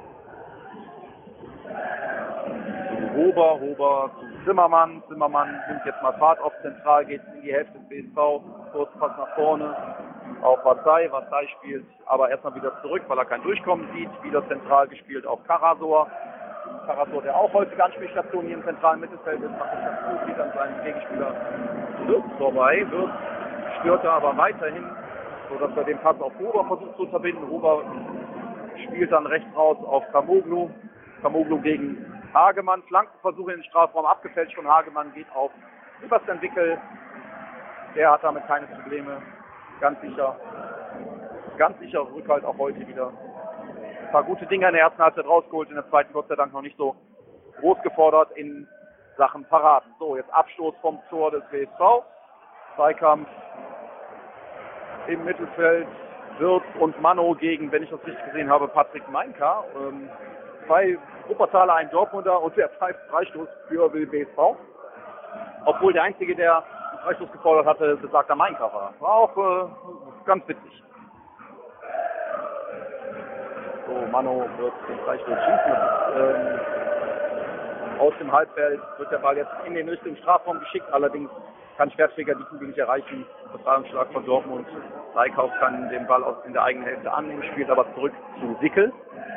A: Hober zu Zimmermann. Zimmermann nimmt jetzt mal Fahrt auf zentral, geht in die Hälfte des BSV, Kurzpass nach vorne auf Vassai. Vassai spielt aber erstmal wieder zurück, weil er kein Durchkommen sieht. Wieder zentral gespielt auf Karasor. Karasor, der auch häufig Anspielstation hier im zentralen Mittelfeld ist, macht das ganz gut, geht an seinen Gegenspieler Wirtz vorbei. Wirtz stört er aber weiterhin, sodass er den Pass auf Huber versucht zu verbinden. Huber spielt dann rechts raus auf Kamoglu. Kamoglu gegen Hagemann, Flankenversuche in den Strafraum, abgefälscht von Hagemann, geht auf Sebastian Wickel. Der hat damit keine Probleme. Ganz sicher Rückhalt auch heute wieder. Ein paar gute Dinge in der ersten Halbzeit rausgeholt, in der zweiten Gott sei Dank noch nicht so groß gefordert in Sachen Paraden. So, jetzt Abstoß vom Tor des WSV. Zweikampf im Mittelfeld. Wirtz und Mano gegen, wenn ich das richtig gesehen habe, Patrick Meinka. Zwei Wuppertaler, ein Dortmunder und der Freistoß für BSV. Obwohl der Einzige, der den Freistoß gefordert hatte, besagter Meinka war. War auch ganz witzig. So, Mano wird den Freistoß schießen. Aus dem Halbfeld wird der Ball jetzt in den Richtung Strafraum geschickt. Allerdings kann Schwertfeger die Kugel nicht erreichen. Befreiungsschlag von Dortmund. Leikauf kann den Ball in der eigenen Hälfte annehmen, spielt aber zurück zu Wickel.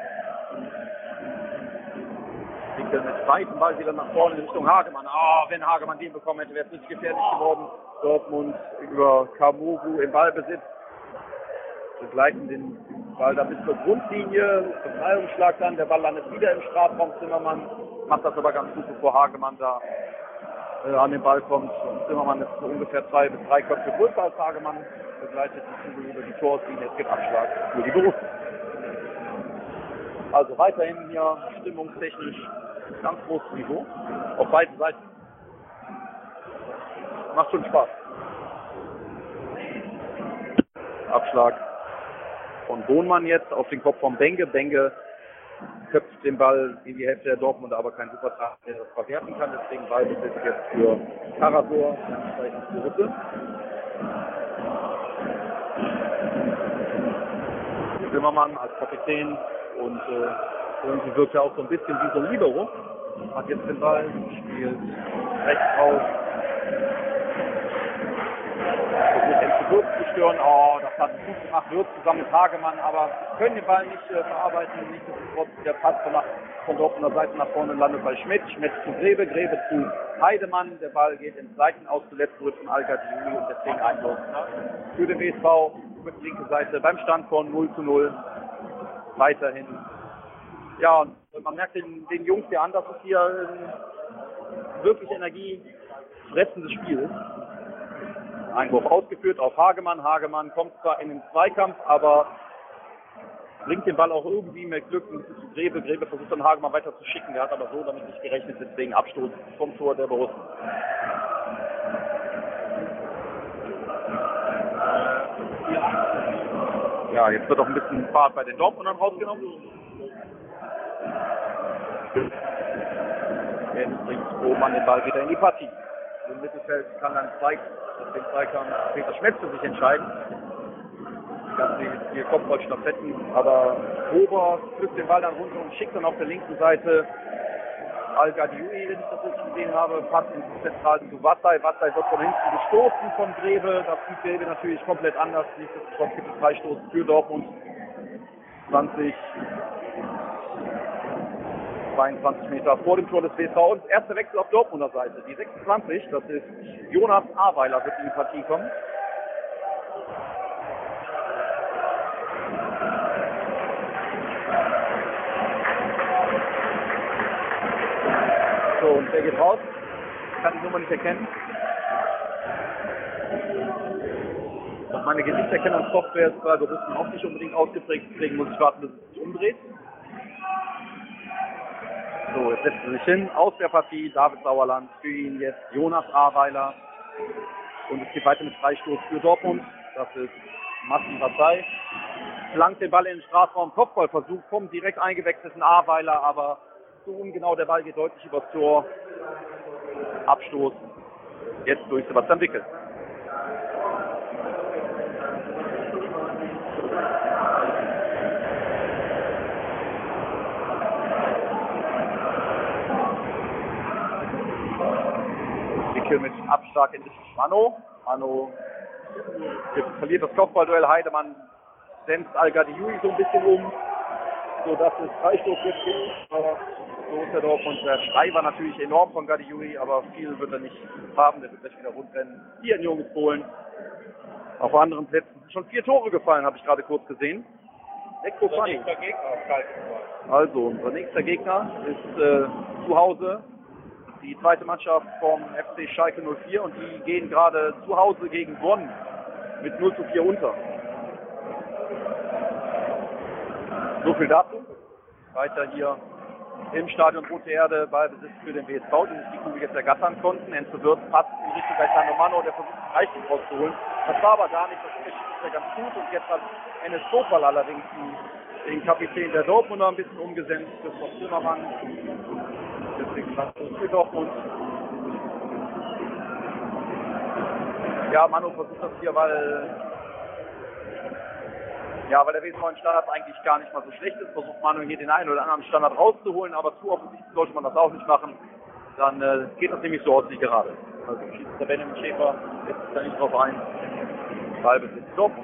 A: Wickel mit weitem Ball wieder nach vorne in Richtung Hagemann. Wenn Hagemann den bekommen hätte, wäre es nicht gefährlich geworden. Dortmund über Kamoglu im Ballbesitz. Begleiten den Ball da bis zur Grundlinie. Befreiungsschlag dann. Der Ball landet wieder im Strafraum. Zimmermann macht das aber ganz gut, bevor Hagemann da an den Ball kommt. Und Zimmermann ist so ungefähr 2 bis 3 Köpfe größer als Hagemann. Begleitet die Kugel über die Torauslinie. Es gibt Abschlag für die Borussen. Also weiterhin hier stimmungstechnisch ganz großes Niveau auf beiden Seiten. Macht schon Spaß. Abschlag von Bohnmann jetzt auf den Kopf von Benge. Benge köpft den Ball in die Hälfte der Dortmunder, aber kein Supertag, der das verwerten kann. Deswegen Ballbesitz jetzt für Karasor, die Dritte. Zimmermann als Kapitän und irgendwie wirkt er auch so ein bisschen wie so ein Libero. Hat jetzt den Ball, spielt rechts raus. Versucht den zu Würz zu stören. Oh, das hat gut gemacht, Würz zusammen mit Hagemann, aber können den Ball nicht verarbeiten. Nichtsdestotrotz der Pass von Dortmunder Seite nach vorne landet bei Schmidt. Schmidt zu Grebe, Grebe zu Heidemann. Der Ball geht ins Seiten aus, zuletzt wird von Al-Ghadioui und deswegen Einwurf für den WSV mit der linken Seite beim Stand von 0:0 weiterhin. Ja, und man merkt den Jungs ja an, dass es hier ein wirklich energiefressendes Spiel ist. Einwurf ausgeführt auf Hagemann. Hagemann kommt zwar in den Zweikampf, aber bringt den Ball auch irgendwie mit Glück zu Grebe. Grebe versucht dann Hagemann weiter zu schicken. Der hat aber so damit nicht gerechnet, deswegen Abstoß vom Tor der Borussen. Ja, jetzt wird auch ein bisschen Fahrt bei den Dortmundern rausgenommen. Jetzt bringt Bohmann den Ball wieder in die Partie. Im Mittelfeld kann dann den Zweikampf Peter Schmetz für sich entscheiden. Die Kopfballstaffetten, aber Ober pflückt den Ball dann runter und schickt dann auf der linken Seite Al-Ghadioui, wenn ich das richtig gesehen habe, passt zentral zu Wassai. Wassai wird von hinten gestoßen von Grebe. Das sieht Grebe natürlich komplett anders. Nichtsdestotrotz gibt es Freistoß für Dortmund. 22 Meter vor dem Tor des WSV. Und erster Wechsel auf Dortmunder Seite. Die 26, das ist Jonas Aweiler, wird in die Partie kommen. So, und der geht raus. Ich kann die Nummer nicht erkennen. Meine Gesichtserkennungssoftware ist bei Borussen auch nicht unbedingt ausgeprägt, deswegen muss ich warten, bis es sich umdreht. So, jetzt setzt er sich hin. Aus der Partie David Sauerland, für ihn jetzt Jonas Aweiler. Und es geht weiter mit Freistoß für Dortmund. Das ist Massi Wassai. Flankt den Ball in den Strafraum, Kopfballversuch vom direkt eingewechselten Aweiler, aber zu ungenau, der Ball geht deutlich übers Tor. Abstoß jetzt durch Sebastian Wickel. Wickel mit Abschlag in Richtung Mano. Mano verliert das Kopfballduell. Heidemann dämpft Al-Ghadioui so ein bisschen um, sodass es Freistoß jetzt gibt. So ist der Dortmund. Der Schrei war natürlich enorm von Ghadioui, aber viel wird er nicht haben. Der wird gleich wieder rundrennen. Hier ein junges Polen. Auf anderen Plätzen sind schon 4 Tore gefallen, habe ich gerade kurz gesehen. Unser nächster Gegner. Also, unser nächster Gegner ist zu Hause die zweite Mannschaft vom FC Schalke 04 und die gehen gerade zu Hause gegen Bonn mit 0:4 unter. So viel dazu. Weiter hier im Stadion Rote Erde, Ballbesitz für den WSV, die sich die Kugel jetzt ergattern konnten. Enzo Wirtz passt in Richtung Gaetano Mano, der versucht den Freistoß rauszuholen. Das war aber gar nicht, das ist ja ganz gut. Und jetzt hat Enes Topal allerdings den Kapitän der Dortmunder ein bisschen umgesendet, Christoph Zimmermann. Deswegen Freistoß für Dortmund. Ja, Mano versucht das hier, weil der WSV in Standards eigentlich gar nicht mal so schlecht ist, versucht Manu hier den einen oder anderen Standard rauszuholen, aber zu offensichtlich sollte man das auch nicht machen. Dann geht das nämlich so aus wie gerade. Also schießt der Benjamin Schäfer, jetzt ist da nicht drauf ein. Ballbesitz Dortmund.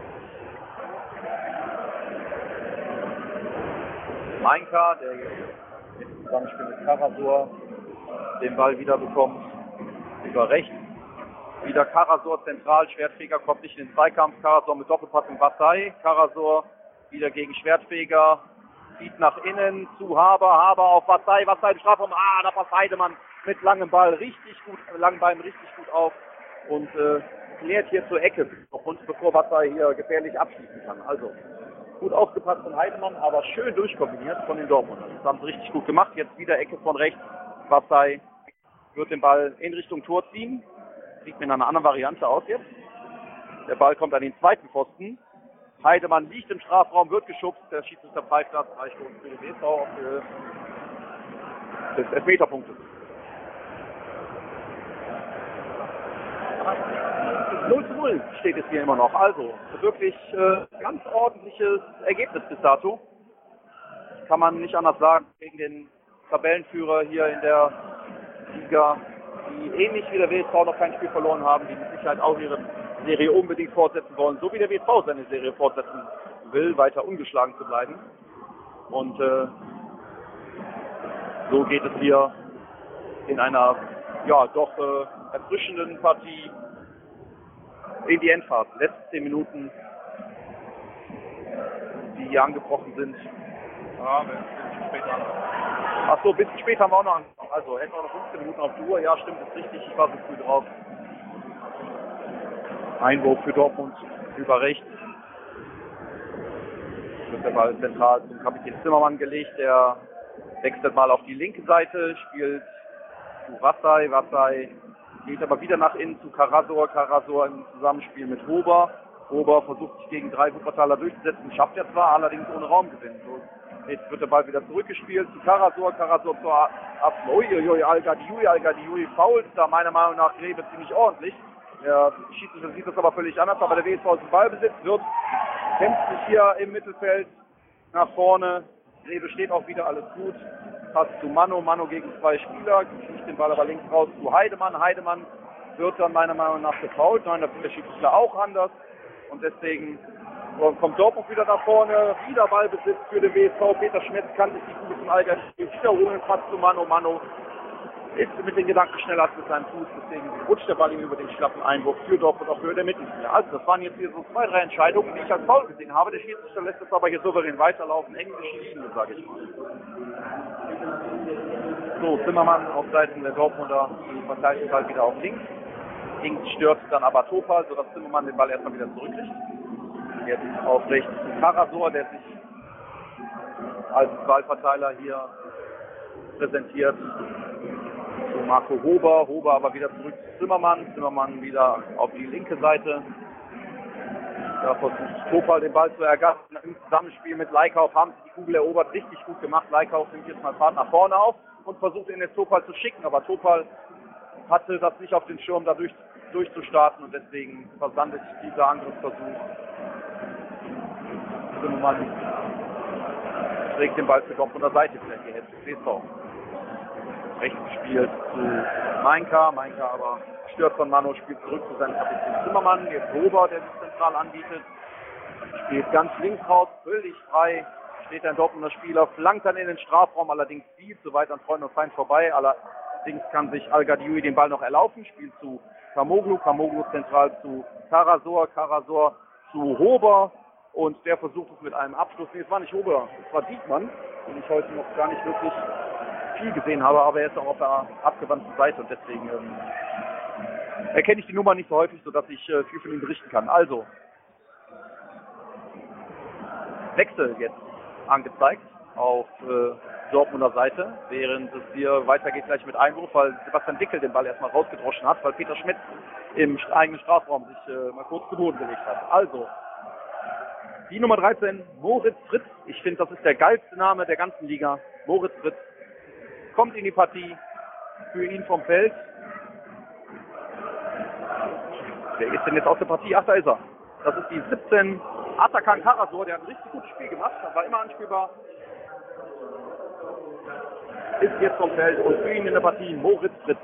A: Mainka, der jetzt im Zusammenspiel mit Karasor den Ball wieder bekommt, über rechts. Wieder Karasor zentral, Schwertfeger kommt nicht in den Zweikampf, Karasor mit Doppelpassung Wassai, Karasor wieder gegen Schwertfeger, zieht nach innen zu Haber auf Wassai im Strafraum, da passt Heidemann mit langem Ball richtig gut auf und klärt hier zur Ecke, bevor Wassai hier gefährlich abschließen kann. Also gut aufgepasst von Heidemann, aber schön durchkombiniert von den Dortmundern. Das haben sie richtig gut gemacht, jetzt wieder Ecke von rechts, Wassai wird den Ball in Richtung Tor ziehen. Sieht mir in einer anderen Variante aus jetzt. Der Ball kommt an den zweiten Pfosten. Heidemann liegt im Strafraum, wird geschubst, der Schiedsrichter pfeift das, 3 Stunden für den WSV auf Höhe des Elfmeterpunktes. 0:0 steht es hier immer noch. Also wirklich ganz ordentliches Ergebnis bis dato. Kann man nicht anders sagen, gegen den Tabellenführer hier in der Liga, die ähnlich wie der WSV noch kein Spiel verloren haben, die mit Sicherheit auch ihre Serie unbedingt fortsetzen wollen, so wie der WSV seine Serie fortsetzen will, weiter ungeschlagen zu bleiben. Und so geht es hier in einer ja doch erfrischenden Partie in die Endphase. Letzte 10 Minuten, die hier angebrochen sind. Ja, ein bisschen später. Achso, ein bisschen später haben wir auch noch angefangen. Also hätten wir noch 15 Minuten auf die Uhr. Ja, stimmt, ist richtig. Ich war so früh drauf. Einwurf für Dortmund über rechts. Wird der Ball zentral zum Kapitän Zimmermann gelegt. Der wechselt mal auf die linke Seite, spielt zu Vassai. Vassai geht aber wieder nach innen zu Karasor. Karasor im Zusammenspiel mit Hober. Hober versucht sich gegen 3 Wuppertaler durchzusetzen, schafft er zwar, allerdings ohne Raumgewinn. So, jetzt wird der Ball wieder zurückgespielt zu Karasor. Karasor zur Uiuiui, Al-Gaddioui fault da meiner Meinung nach Grebe ziemlich ordentlich. Der Schiedsrichter sieht das aber völlig anders, aber der WSV ist im Ballbesitz, kämpft sich hier im Mittelfeld nach vorne. Grebe steht auch wieder, alles gut. Passt zu Mano, Mano gegen 2 Spieler, kriegt den Ball aber links raus zu Heidemann. Heidemann wird dann meiner Meinung nach gefault. Nein, das ist der Schiedsrichter auch anders. Und deswegen kommt Dortmund wieder nach vorne, wieder Ballbesitz für den WSV. Peter Schmetz kann sich die Kugel von Alger wiederholen, passt zu Mano. Mano ist mit den Gedanken schneller als mit seinem Fuß, deswegen rutscht der Ball ihm über den schlappen Einwurf für Dortmund auf Höhe der Mittellinie. Also das waren jetzt hier so 2, 3 Entscheidungen, die ich als faul gesehen habe. Der Schiedsrichter lässt es aber hier souverän weiterlaufen, englische Linie, sage ich mal. So, Zimmermann auf Seiten der Dortmunder, die verteilt den Ball wieder auf links. Links stört dann aber Topal, sodass Zimmermann den Ball erstmal wieder zurückkriegt. Jetzt auf rechts Karasor, der sich als Ballverteiler hier präsentiert. Zu Marco Hober, Hober aber wieder zurück zu Zimmermann. Zimmermann wieder auf die linke Seite. Da versucht Topal den Ball zu ergattern. Im Zusammenspiel mit Leikauf haben sie die Kugel erobert. Richtig gut gemacht. Leikauf nimmt jetzt mal Fahrt nach vorne auf und versucht ihn jetzt Topal zu schicken. Aber Topal hatte das nicht auf den Schirm, da durchzustarten und deswegen versandet dieser Angriffsversuch. Zimmermann trägt den Ball für Dortmunder Seite wieder in die Hälfte des WSV. Rechts gespielt zu Mainka. Mainka aber stört von Mano, spielt zurück zu seinem Kapitän Zimmermann. Jetzt Hober, der sich zentral anbietet. Spielt ganz links raus, völlig frei. Steht ein Dortmunder Spieler, flankt dann in den Strafraum, allerdings viel zu weit an Freund und Feind vorbei. Allerdings kann sich Al-Gaddioui den Ball noch erlaufen. Spielt zu Kamoglu. Kamoglu zentral zu Karasor. Karasor zu Hober. Und der versucht es mit einem Abschluss. Nee, es war nicht Hober, es war Diekmann, den ich heute noch gar nicht wirklich viel gesehen habe, aber er ist auch auf der abgewandten Seite und deswegen erkenne ich die Nummer nicht so häufig, sodass ich viel von ihm berichten kann. Also, Wechsel jetzt angezeigt auf Dortmunder Seite, während es hier weitergeht gleich mit Einwurf, weil Sebastian Dickel den Ball erstmal rausgedroschen hat, weil Peter Schmetz im eigenen Strafraum sich mal kurz zu Boden gelegt hat. Also, die Nummer 13, Moritz Fritz. Ich finde, das ist der geilste Name der ganzen Liga. Moritz Fritz kommt in die Partie, für ihn vom Feld. Wer ist denn jetzt aus der Partie? Ach, da ist er. Das ist die 17, Atakan Karasor, der hat ein richtig gutes Spiel gemacht, war immer anspielbar. Ist jetzt vom Feld und für ihn in der Partie Moritz Fritz.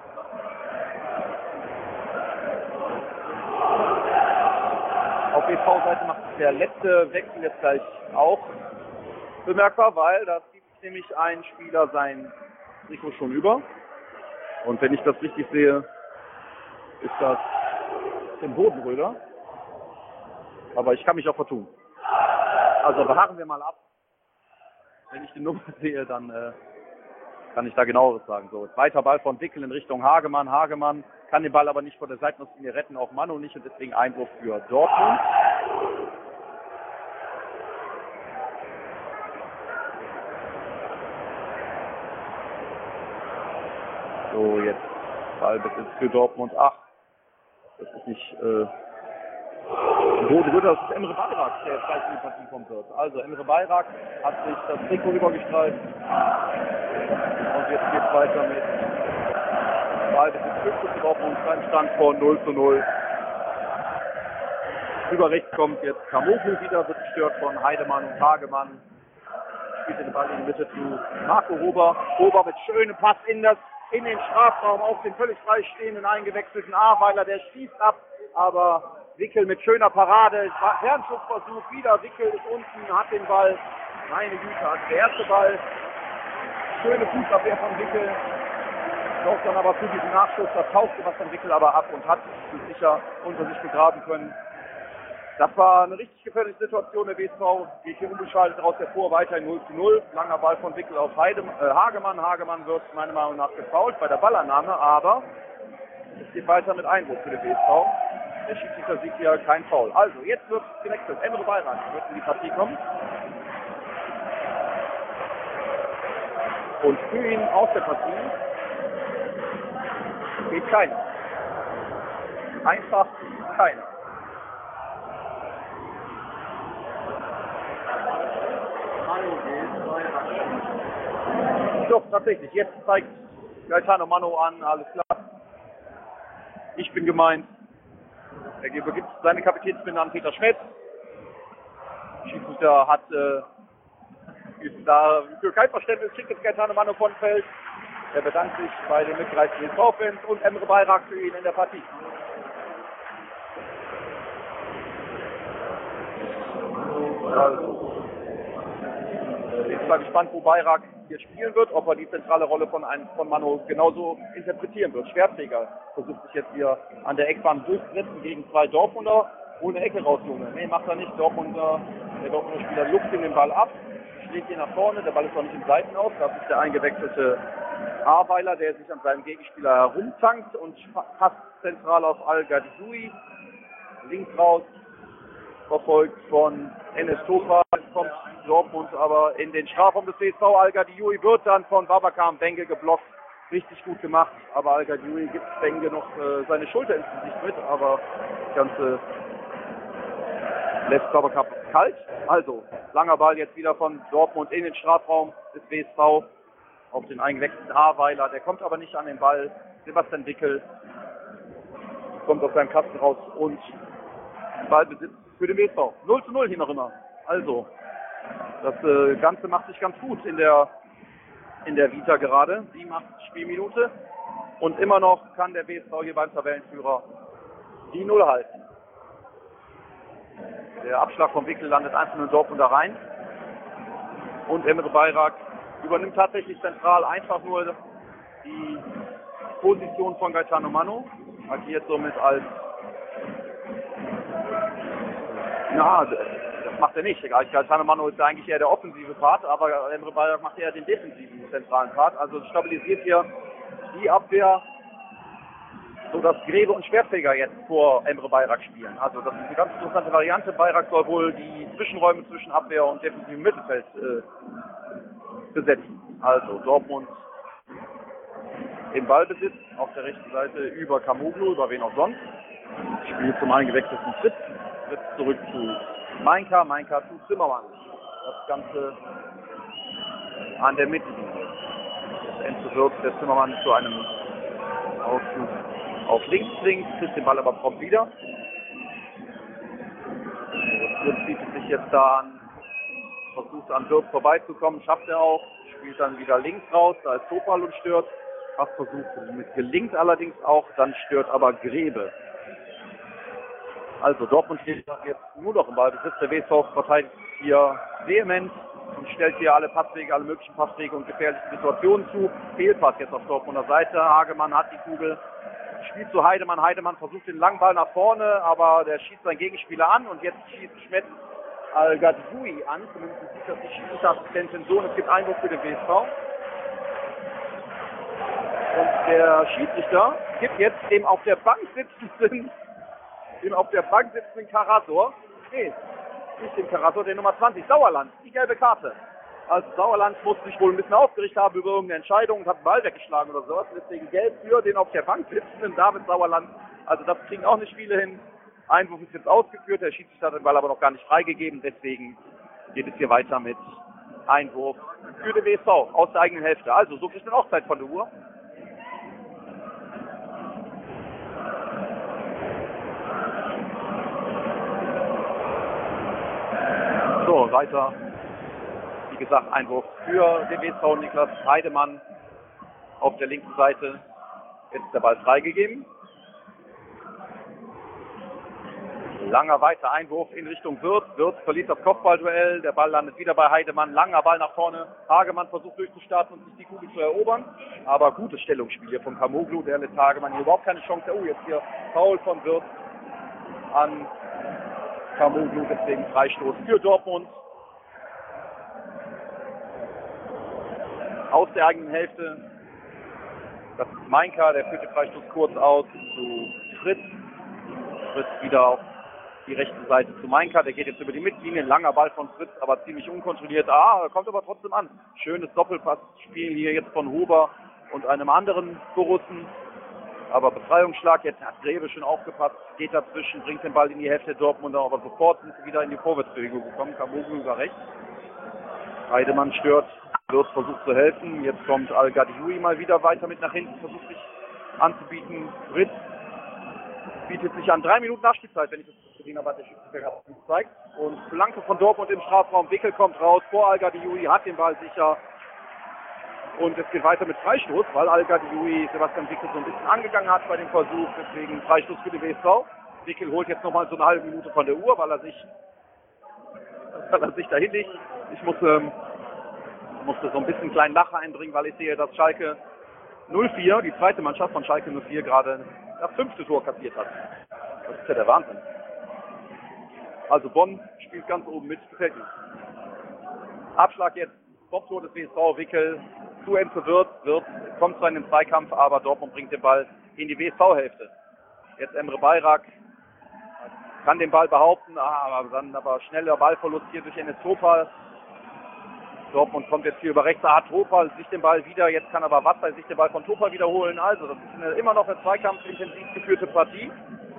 A: Auf BV-Seite macht der letzte Wechsel jetzt gleich auch bemerkbar, weil da zieht nämlich ein Spieler sein Trikot schon über. Und wenn ich das richtig sehe, ist das Tim Bodenröder. Aber ich kann mich auch vertun. Also beharren wir mal ab. Wenn ich die Nummer sehe, dann kann ich da genaueres sagen. So, weiter Ball von Dickel in Richtung Hagemann. Hagemann kann den Ball aber nicht vor der Seitenlinie retten, auch Mano nicht und deswegen Einwurf für Dortmund. So, jetzt Ballbesitz für Dortmund. Ach, das ist nicht Rote Ritter, das ist Emre Bayrak, der jetzt gleich in die Partie kommen wird. Also Emre Bayrak hat sich das Trikot rübergestreift und jetzt geht es weiter mit Ballbesitz für Dortmund, ein Stand von 0:0. Über rechts kommt jetzt Kamoglu wieder, wird gestört von Heidemann und Hagemann. Spielt den Ball in die Mitte zu Marco Huber. Huber mit schönem Pass in den Strafraum auf den völlig freistehenden eingewechselten Ahrweiler, der schießt ab, aber Wickel mit schöner Parade, Fernschussversuch, wieder Wickel ist unten, hat den Ball, meine Güte, also der erste Ball, schöne Fußabwehr von Wickel, doch dann aber zu diesem Nachschuss, da tauchte was von Wickel aber ab und hat sich sicher unter sich begraben können. Das war eine richtig gefährliche Situation, der WSV geht hier unbeschaltet raus hervor, weiterhin 0:0, langer Ball von Wickel auf Hagemann, Hagemann wird meiner Meinung nach gefoult bei der Ballannahme, aber es geht weiter mit Einwurf für den WSV. Der Schiedsrichter sieht hier kein Foul. Also, jetzt wird gewechselt. Emre Bayrak wird in die Partie kommen. Und für ihn aus der Partie geht keiner. Einfach keiner. Doch, tatsächlich. Jetzt zeigt Gaetano Mano an, alles klar. Ich bin gemeint. Er übergibt seine Kapitänsbinde an Peter Schmidt. Schiedsrichter hat ist da für kein Verständnis, schickt jetzt Gaetano Mano von Feld. Er bedankt sich bei den mitgereisten WSV-Fans und Emre Bayrak für ihn in der Partie. Also, ich bin mal gespannt, wo Bayrak hier spielen wird, ob er die zentrale Rolle von Mano genauso interpretieren wird. Schwerträger versucht sich jetzt hier an der Eckbahn durchzusetzen gegen zwei Dortmunder, ohne Ecke rausholen. Nee, macht er nicht. Der Dortmunder Spieler luft den Ball ab, schlägt ihn nach vorne, der Ball ist noch nicht im Seitenaus. Das ist der eingewechselte Ahrweiler, der sich an seinem Gegenspieler herumtankt und passt zentral auf Al-Gadioui. Links raus, verfolgt von Enes Topa, kommt Dortmund aber in den Strafraum des WSV. Al-Gadioui wird dann von Babacar Mbengue geblockt. Richtig gut gemacht, aber Al-Gadioui gibt Mbengue noch seine Schulter ins Gesicht mit, aber das Ganze lässt Babacar kalt. Also, langer Ball jetzt wieder von Dortmund in den Strafraum des WSV auf den eingewechselten Ahrweiler. Der kommt aber nicht an den Ball. Sebastian Wickel kommt aus seinem Kasten raus und Ballbesitz für den WSV. 0:0 hier noch immer. Also, das Ganze macht sich ganz gut in der Vita gerade. 87 Spielminute. Und immer noch kann der WSV hier beim Tabellenführer die 0 halten. Der Abschlag vom Wickel landet einfach nur in Dortmund da rein. Und Emre Bayrak übernimmt tatsächlich zentral einfach nur die Position von Gaetano Mano. Agiert somit als das macht er nicht. Gaetano Mano ist ja eigentlich eher der offensive Part, aber Emre Bayrak macht eher den defensiven zentralen Part. Also stabilisiert hier die Abwehr, sodass Grebe und Schwertfeger jetzt vor Emre Bayrak spielen. Also das ist eine ganz interessante Variante. Bayrak soll wohl die Zwischenräume zwischen Abwehr und defensivem Mittelfeld besetzen. Also Dortmund im Ballbesitz auf der rechten Seite über Kamoglu, über wen auch sonst. Spielt zum eingewechselten Fritz zurück zu Mainka zu Zimmermann. Das Ganze an der Mittellinie. Das Ende wird der Zimmermann zu einem Ausflug auf links zwingt, kriegt den Ball aber prompt wieder. Fritz bietet sich jetzt da an, versucht an Wirth vorbeizukommen, schafft er auch, spielt dann wieder links raus, da ist Topal und stört. Passversuch gelingt allerdings auch, dann stört aber Grebe. Also Dortmund steht jetzt nur noch im Ballbesitz. Der WSV verteidigt hier vehement und stellt hier alle möglichen Passwege und gefährliche Situationen zu. Fehlpass jetzt auf Dortmunder Seite. Hagemann hat die Kugel, spielt zu Heidemann. Heidemann versucht den langen Ball nach vorne, aber der schießt seinen Gegenspieler an und jetzt schießt Schmidt Al-Gadioui an. Zumindest sieht das die Schiedsrichterassistentin so und es gibt Einwurf für den WSV. Und der Schiedsrichter gibt jetzt dem auf der Bank sitzenden Karasor, nicht den Karasor, den Nummer 20, Sauerland, die gelbe Karte. Also Sauerland muss sich wohl ein bisschen aufgeregt haben über irgendeine Entscheidung und hat den Ball weggeschlagen oder sowas. Deswegen gelb für den auf der Bank sitzenden David Sauerland. Also das kriegen auch nicht viele hin. Einwurf ist jetzt ausgeführt, der Schiedsrichter hat den Ball aber noch gar nicht freigegeben, deswegen geht es hier weiter mit Einwurf für den WSV aus der eigenen Hälfte. Also, so kriegt man auch Zeit von der Uhr. So, weiter. Wie gesagt, Einwurf für den WSV. Niklas Heidemann auf der linken Seite. Jetzt ist der Ball freigegeben. Langer weiter Einwurf in Richtung Wirth. Wirth verliert das Kopfballduell. Der Ball landet wieder bei Heidemann. Langer Ball nach vorne. Hagemann versucht durchzustarten und sich die Kugel zu erobern. Aber gutes Stellungsspiel hier von Kamoglu. Der lässt Hagemann hier überhaupt keine Chance. Oh, jetzt hier Foul von Wirth an Kamoglu. Deswegen Freistoß für Dortmund. Aus der eigenen Hälfte. Das ist Meinka. Der führt den Freistoß kurz aus zu Fritz. Fritz wieder auf die rechte Seite zu Meinka, der geht jetzt über die Mittellinie, langer Ball von Fritz, aber ziemlich unkontrolliert. Kommt aber trotzdem an. Schönes Doppelpassspiel hier jetzt von Huber und einem anderen Borussen. Aber Befreiungsschlag, jetzt hat Greve schon aufgepasst, geht dazwischen, bringt den Ball in die Hälfte der Dortmunder, aber sofort sind sie wieder in die Vorwärtsbewegung gekommen. Kamoglu über rechts. Heidemann stört, Wirth versucht zu helfen. Jetzt kommt Al-Gadioui mal wieder weiter mit nach hinten, versucht sich anzubieten. Fritz bietet sich an, 3 Minuten Nachspielzeit, wenn ich das gesehen habe, hat der Schiedsrichter gezeigt. Und Flanke von Dortmund im Strafraum, Wickel kommt raus, vor Al-Gadioui, hat den Ball sicher. Und es geht weiter mit Freistoß, weil Al-Gadioui Sebastian Wickel so ein bisschen angegangen hat bei dem Versuch, deswegen Freistoß für den WSV. Wickel holt jetzt nochmal so eine halbe Minute von der Uhr, weil er sich dahin legt. Ich musste so ein bisschen einen kleinen Lacher einbringen, weil ich sehe, dass Schalke 04, die zweite Mannschaft von Schalke 04, gerade das 5. Tor kassiert hat. Das ist ja der Wahnsinn. Also Bonn spielt ganz oben mit, gefällt mir. Abschlag jetzt, Top-Tor des WSV, Wickel zu Enzo Wirth. Wirth kommt zwar in den Zweikampf, aber Dortmund bringt den Ball in die WSV-Hälfte. Jetzt Emre Bayrak kann den Ball behaupten, aber schneller Ballverlust hier durch Enes Topal. Dortmund kommt jetzt hier über rechts, hat Topal sich den Ball wieder, jetzt kann aber Watzai sich den Ball von Topal wiederholen. Also das ist immer noch eine zweikampfintensiv geführte Partie,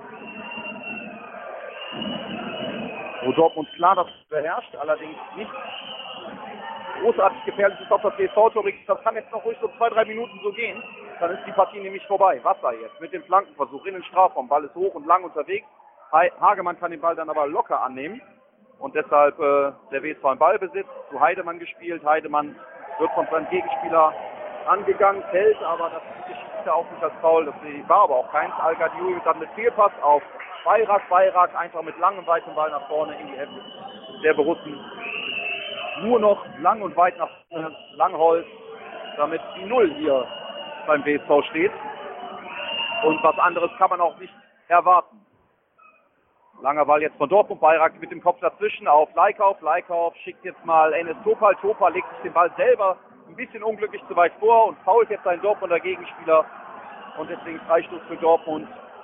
A: wo Dortmund klar das beherrscht, allerdings nicht großartig gefährlich ist auf das WSV-Tor. Das kann jetzt noch ruhig so 2-3 Minuten so gehen, dann ist die Partie nämlich vorbei. Watzai jetzt mit dem Flankenversuch in den Strafraum, Ball ist hoch und lang unterwegs. Hagemann kann den Ball dann aber locker annehmen. Und deshalb der WSV im Ballbesitz, zu Heidemann gespielt. Heidemann wird von seinem Gegenspieler angegangen, fällt, aber das geschieht ja auch nicht als Foul. Das war aber auch keins. Al-Gadioui dann mit Fehlpass auf Bayrak einfach mit langem, weitem Ball nach vorne in die Hälfte der Borussen. Nur noch lang und weit nach Langholz, damit die 0 hier beim WSV steht. Und was anderes kann man auch nicht erwarten. Langer Ball jetzt von Dortmund, Bayrak mit dem Kopf dazwischen auf Leikauf. Leikauf schickt jetzt mal Enes Topal. Topal legt sich den Ball selber ein bisschen unglücklich zu weit vor und fault jetzt seinen Dortmunder Gegenspieler. Und deswegen Freistoß für Dortmund.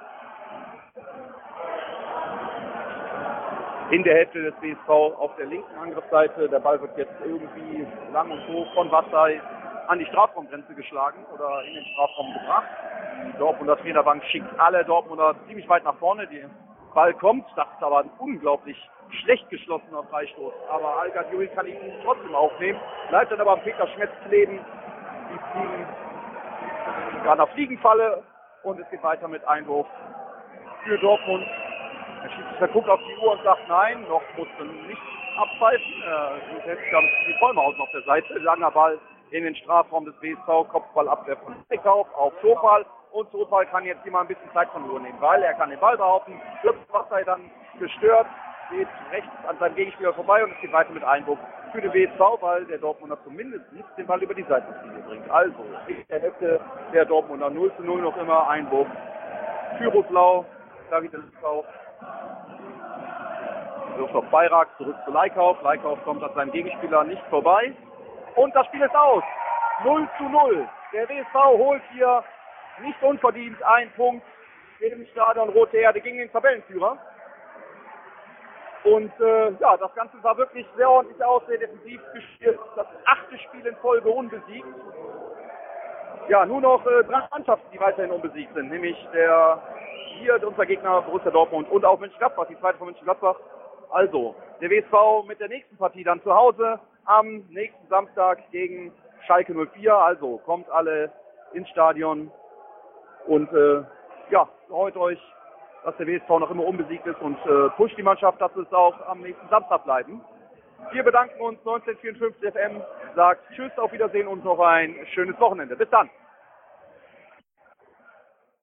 A: In der Hälfte des WSV auf der linken Angriffsseite. Der Ball wird jetzt irgendwie lang und hoch von Watzai an die Strafraumgrenze geschlagen oder in den Strafraum gebracht. Die Dortmunder Trainerbank schickt alle Dortmunder ziemlich weit nach vorne. Der Ball kommt, das ist aber ein unglaublich schlecht geschlossener Freistoß. Aber Al-Gadioui kann ihn trotzdem aufnehmen. Bleibt dann aber am Peter Schmetz kleben. Die fliegen an der Fliegenfalle und es geht weiter mit Einwurf für Dortmund. Der Schiedsrichter guckt auf die Uhr und sagt, nein, noch musste nicht abpfeifen. Jetzt kam die Vollmausen auf der Seite. Langer Ball in den Strafraum des WSV, Kopfballabwehr von Leikauf auf Topal. Und Topal kann jetzt hier mal ein bisschen Zeit von Uhr nehmen, weil er kann den Ball behaupten. Watzai dann gestört, geht rechts an seinem Gegenspieler vorbei und es geht weiter mit Einwurf für den WSV, weil der Dortmunder zumindest den Ball über die Seitenlinie bringt. Also in der Hälfte der Dortmunder 0:0 noch immer Einwurf für Rot-Blau. David Leikauf wirft auf Bayrak, zurück zu Leikauf. Leikauf kommt an seinem Gegenspieler nicht vorbei. Und das Spiel ist aus. 0:0. Der WSV holt hier nicht unverdient einen Punkt im Stadion Rote Erde gegen den Tabellenführer. Und das Ganze sah wirklich sehr ordentlich aus, sehr defensiv gespielt. Das 8. Spiel in Folge unbesiegt. Ja, nur noch 3 Mannschaften, die weiterhin unbesiegt sind, nämlich der hier unser Gegner Borussia Dortmund und auch Mönchengladbach, die zweite von Mönchengladbach. Also, der WSV mit der nächsten Partie dann zu Hause am nächsten Samstag gegen Schalke 04. Also, kommt alle ins Stadion und freut euch, dass der WSV noch immer unbesiegt ist und pusht die Mannschaft, dass es auch am nächsten Samstag bleiben. Wir bedanken uns, 1954 FM sagt Tschüss, auf Wiedersehen und noch ein schönes Wochenende. Bis dann.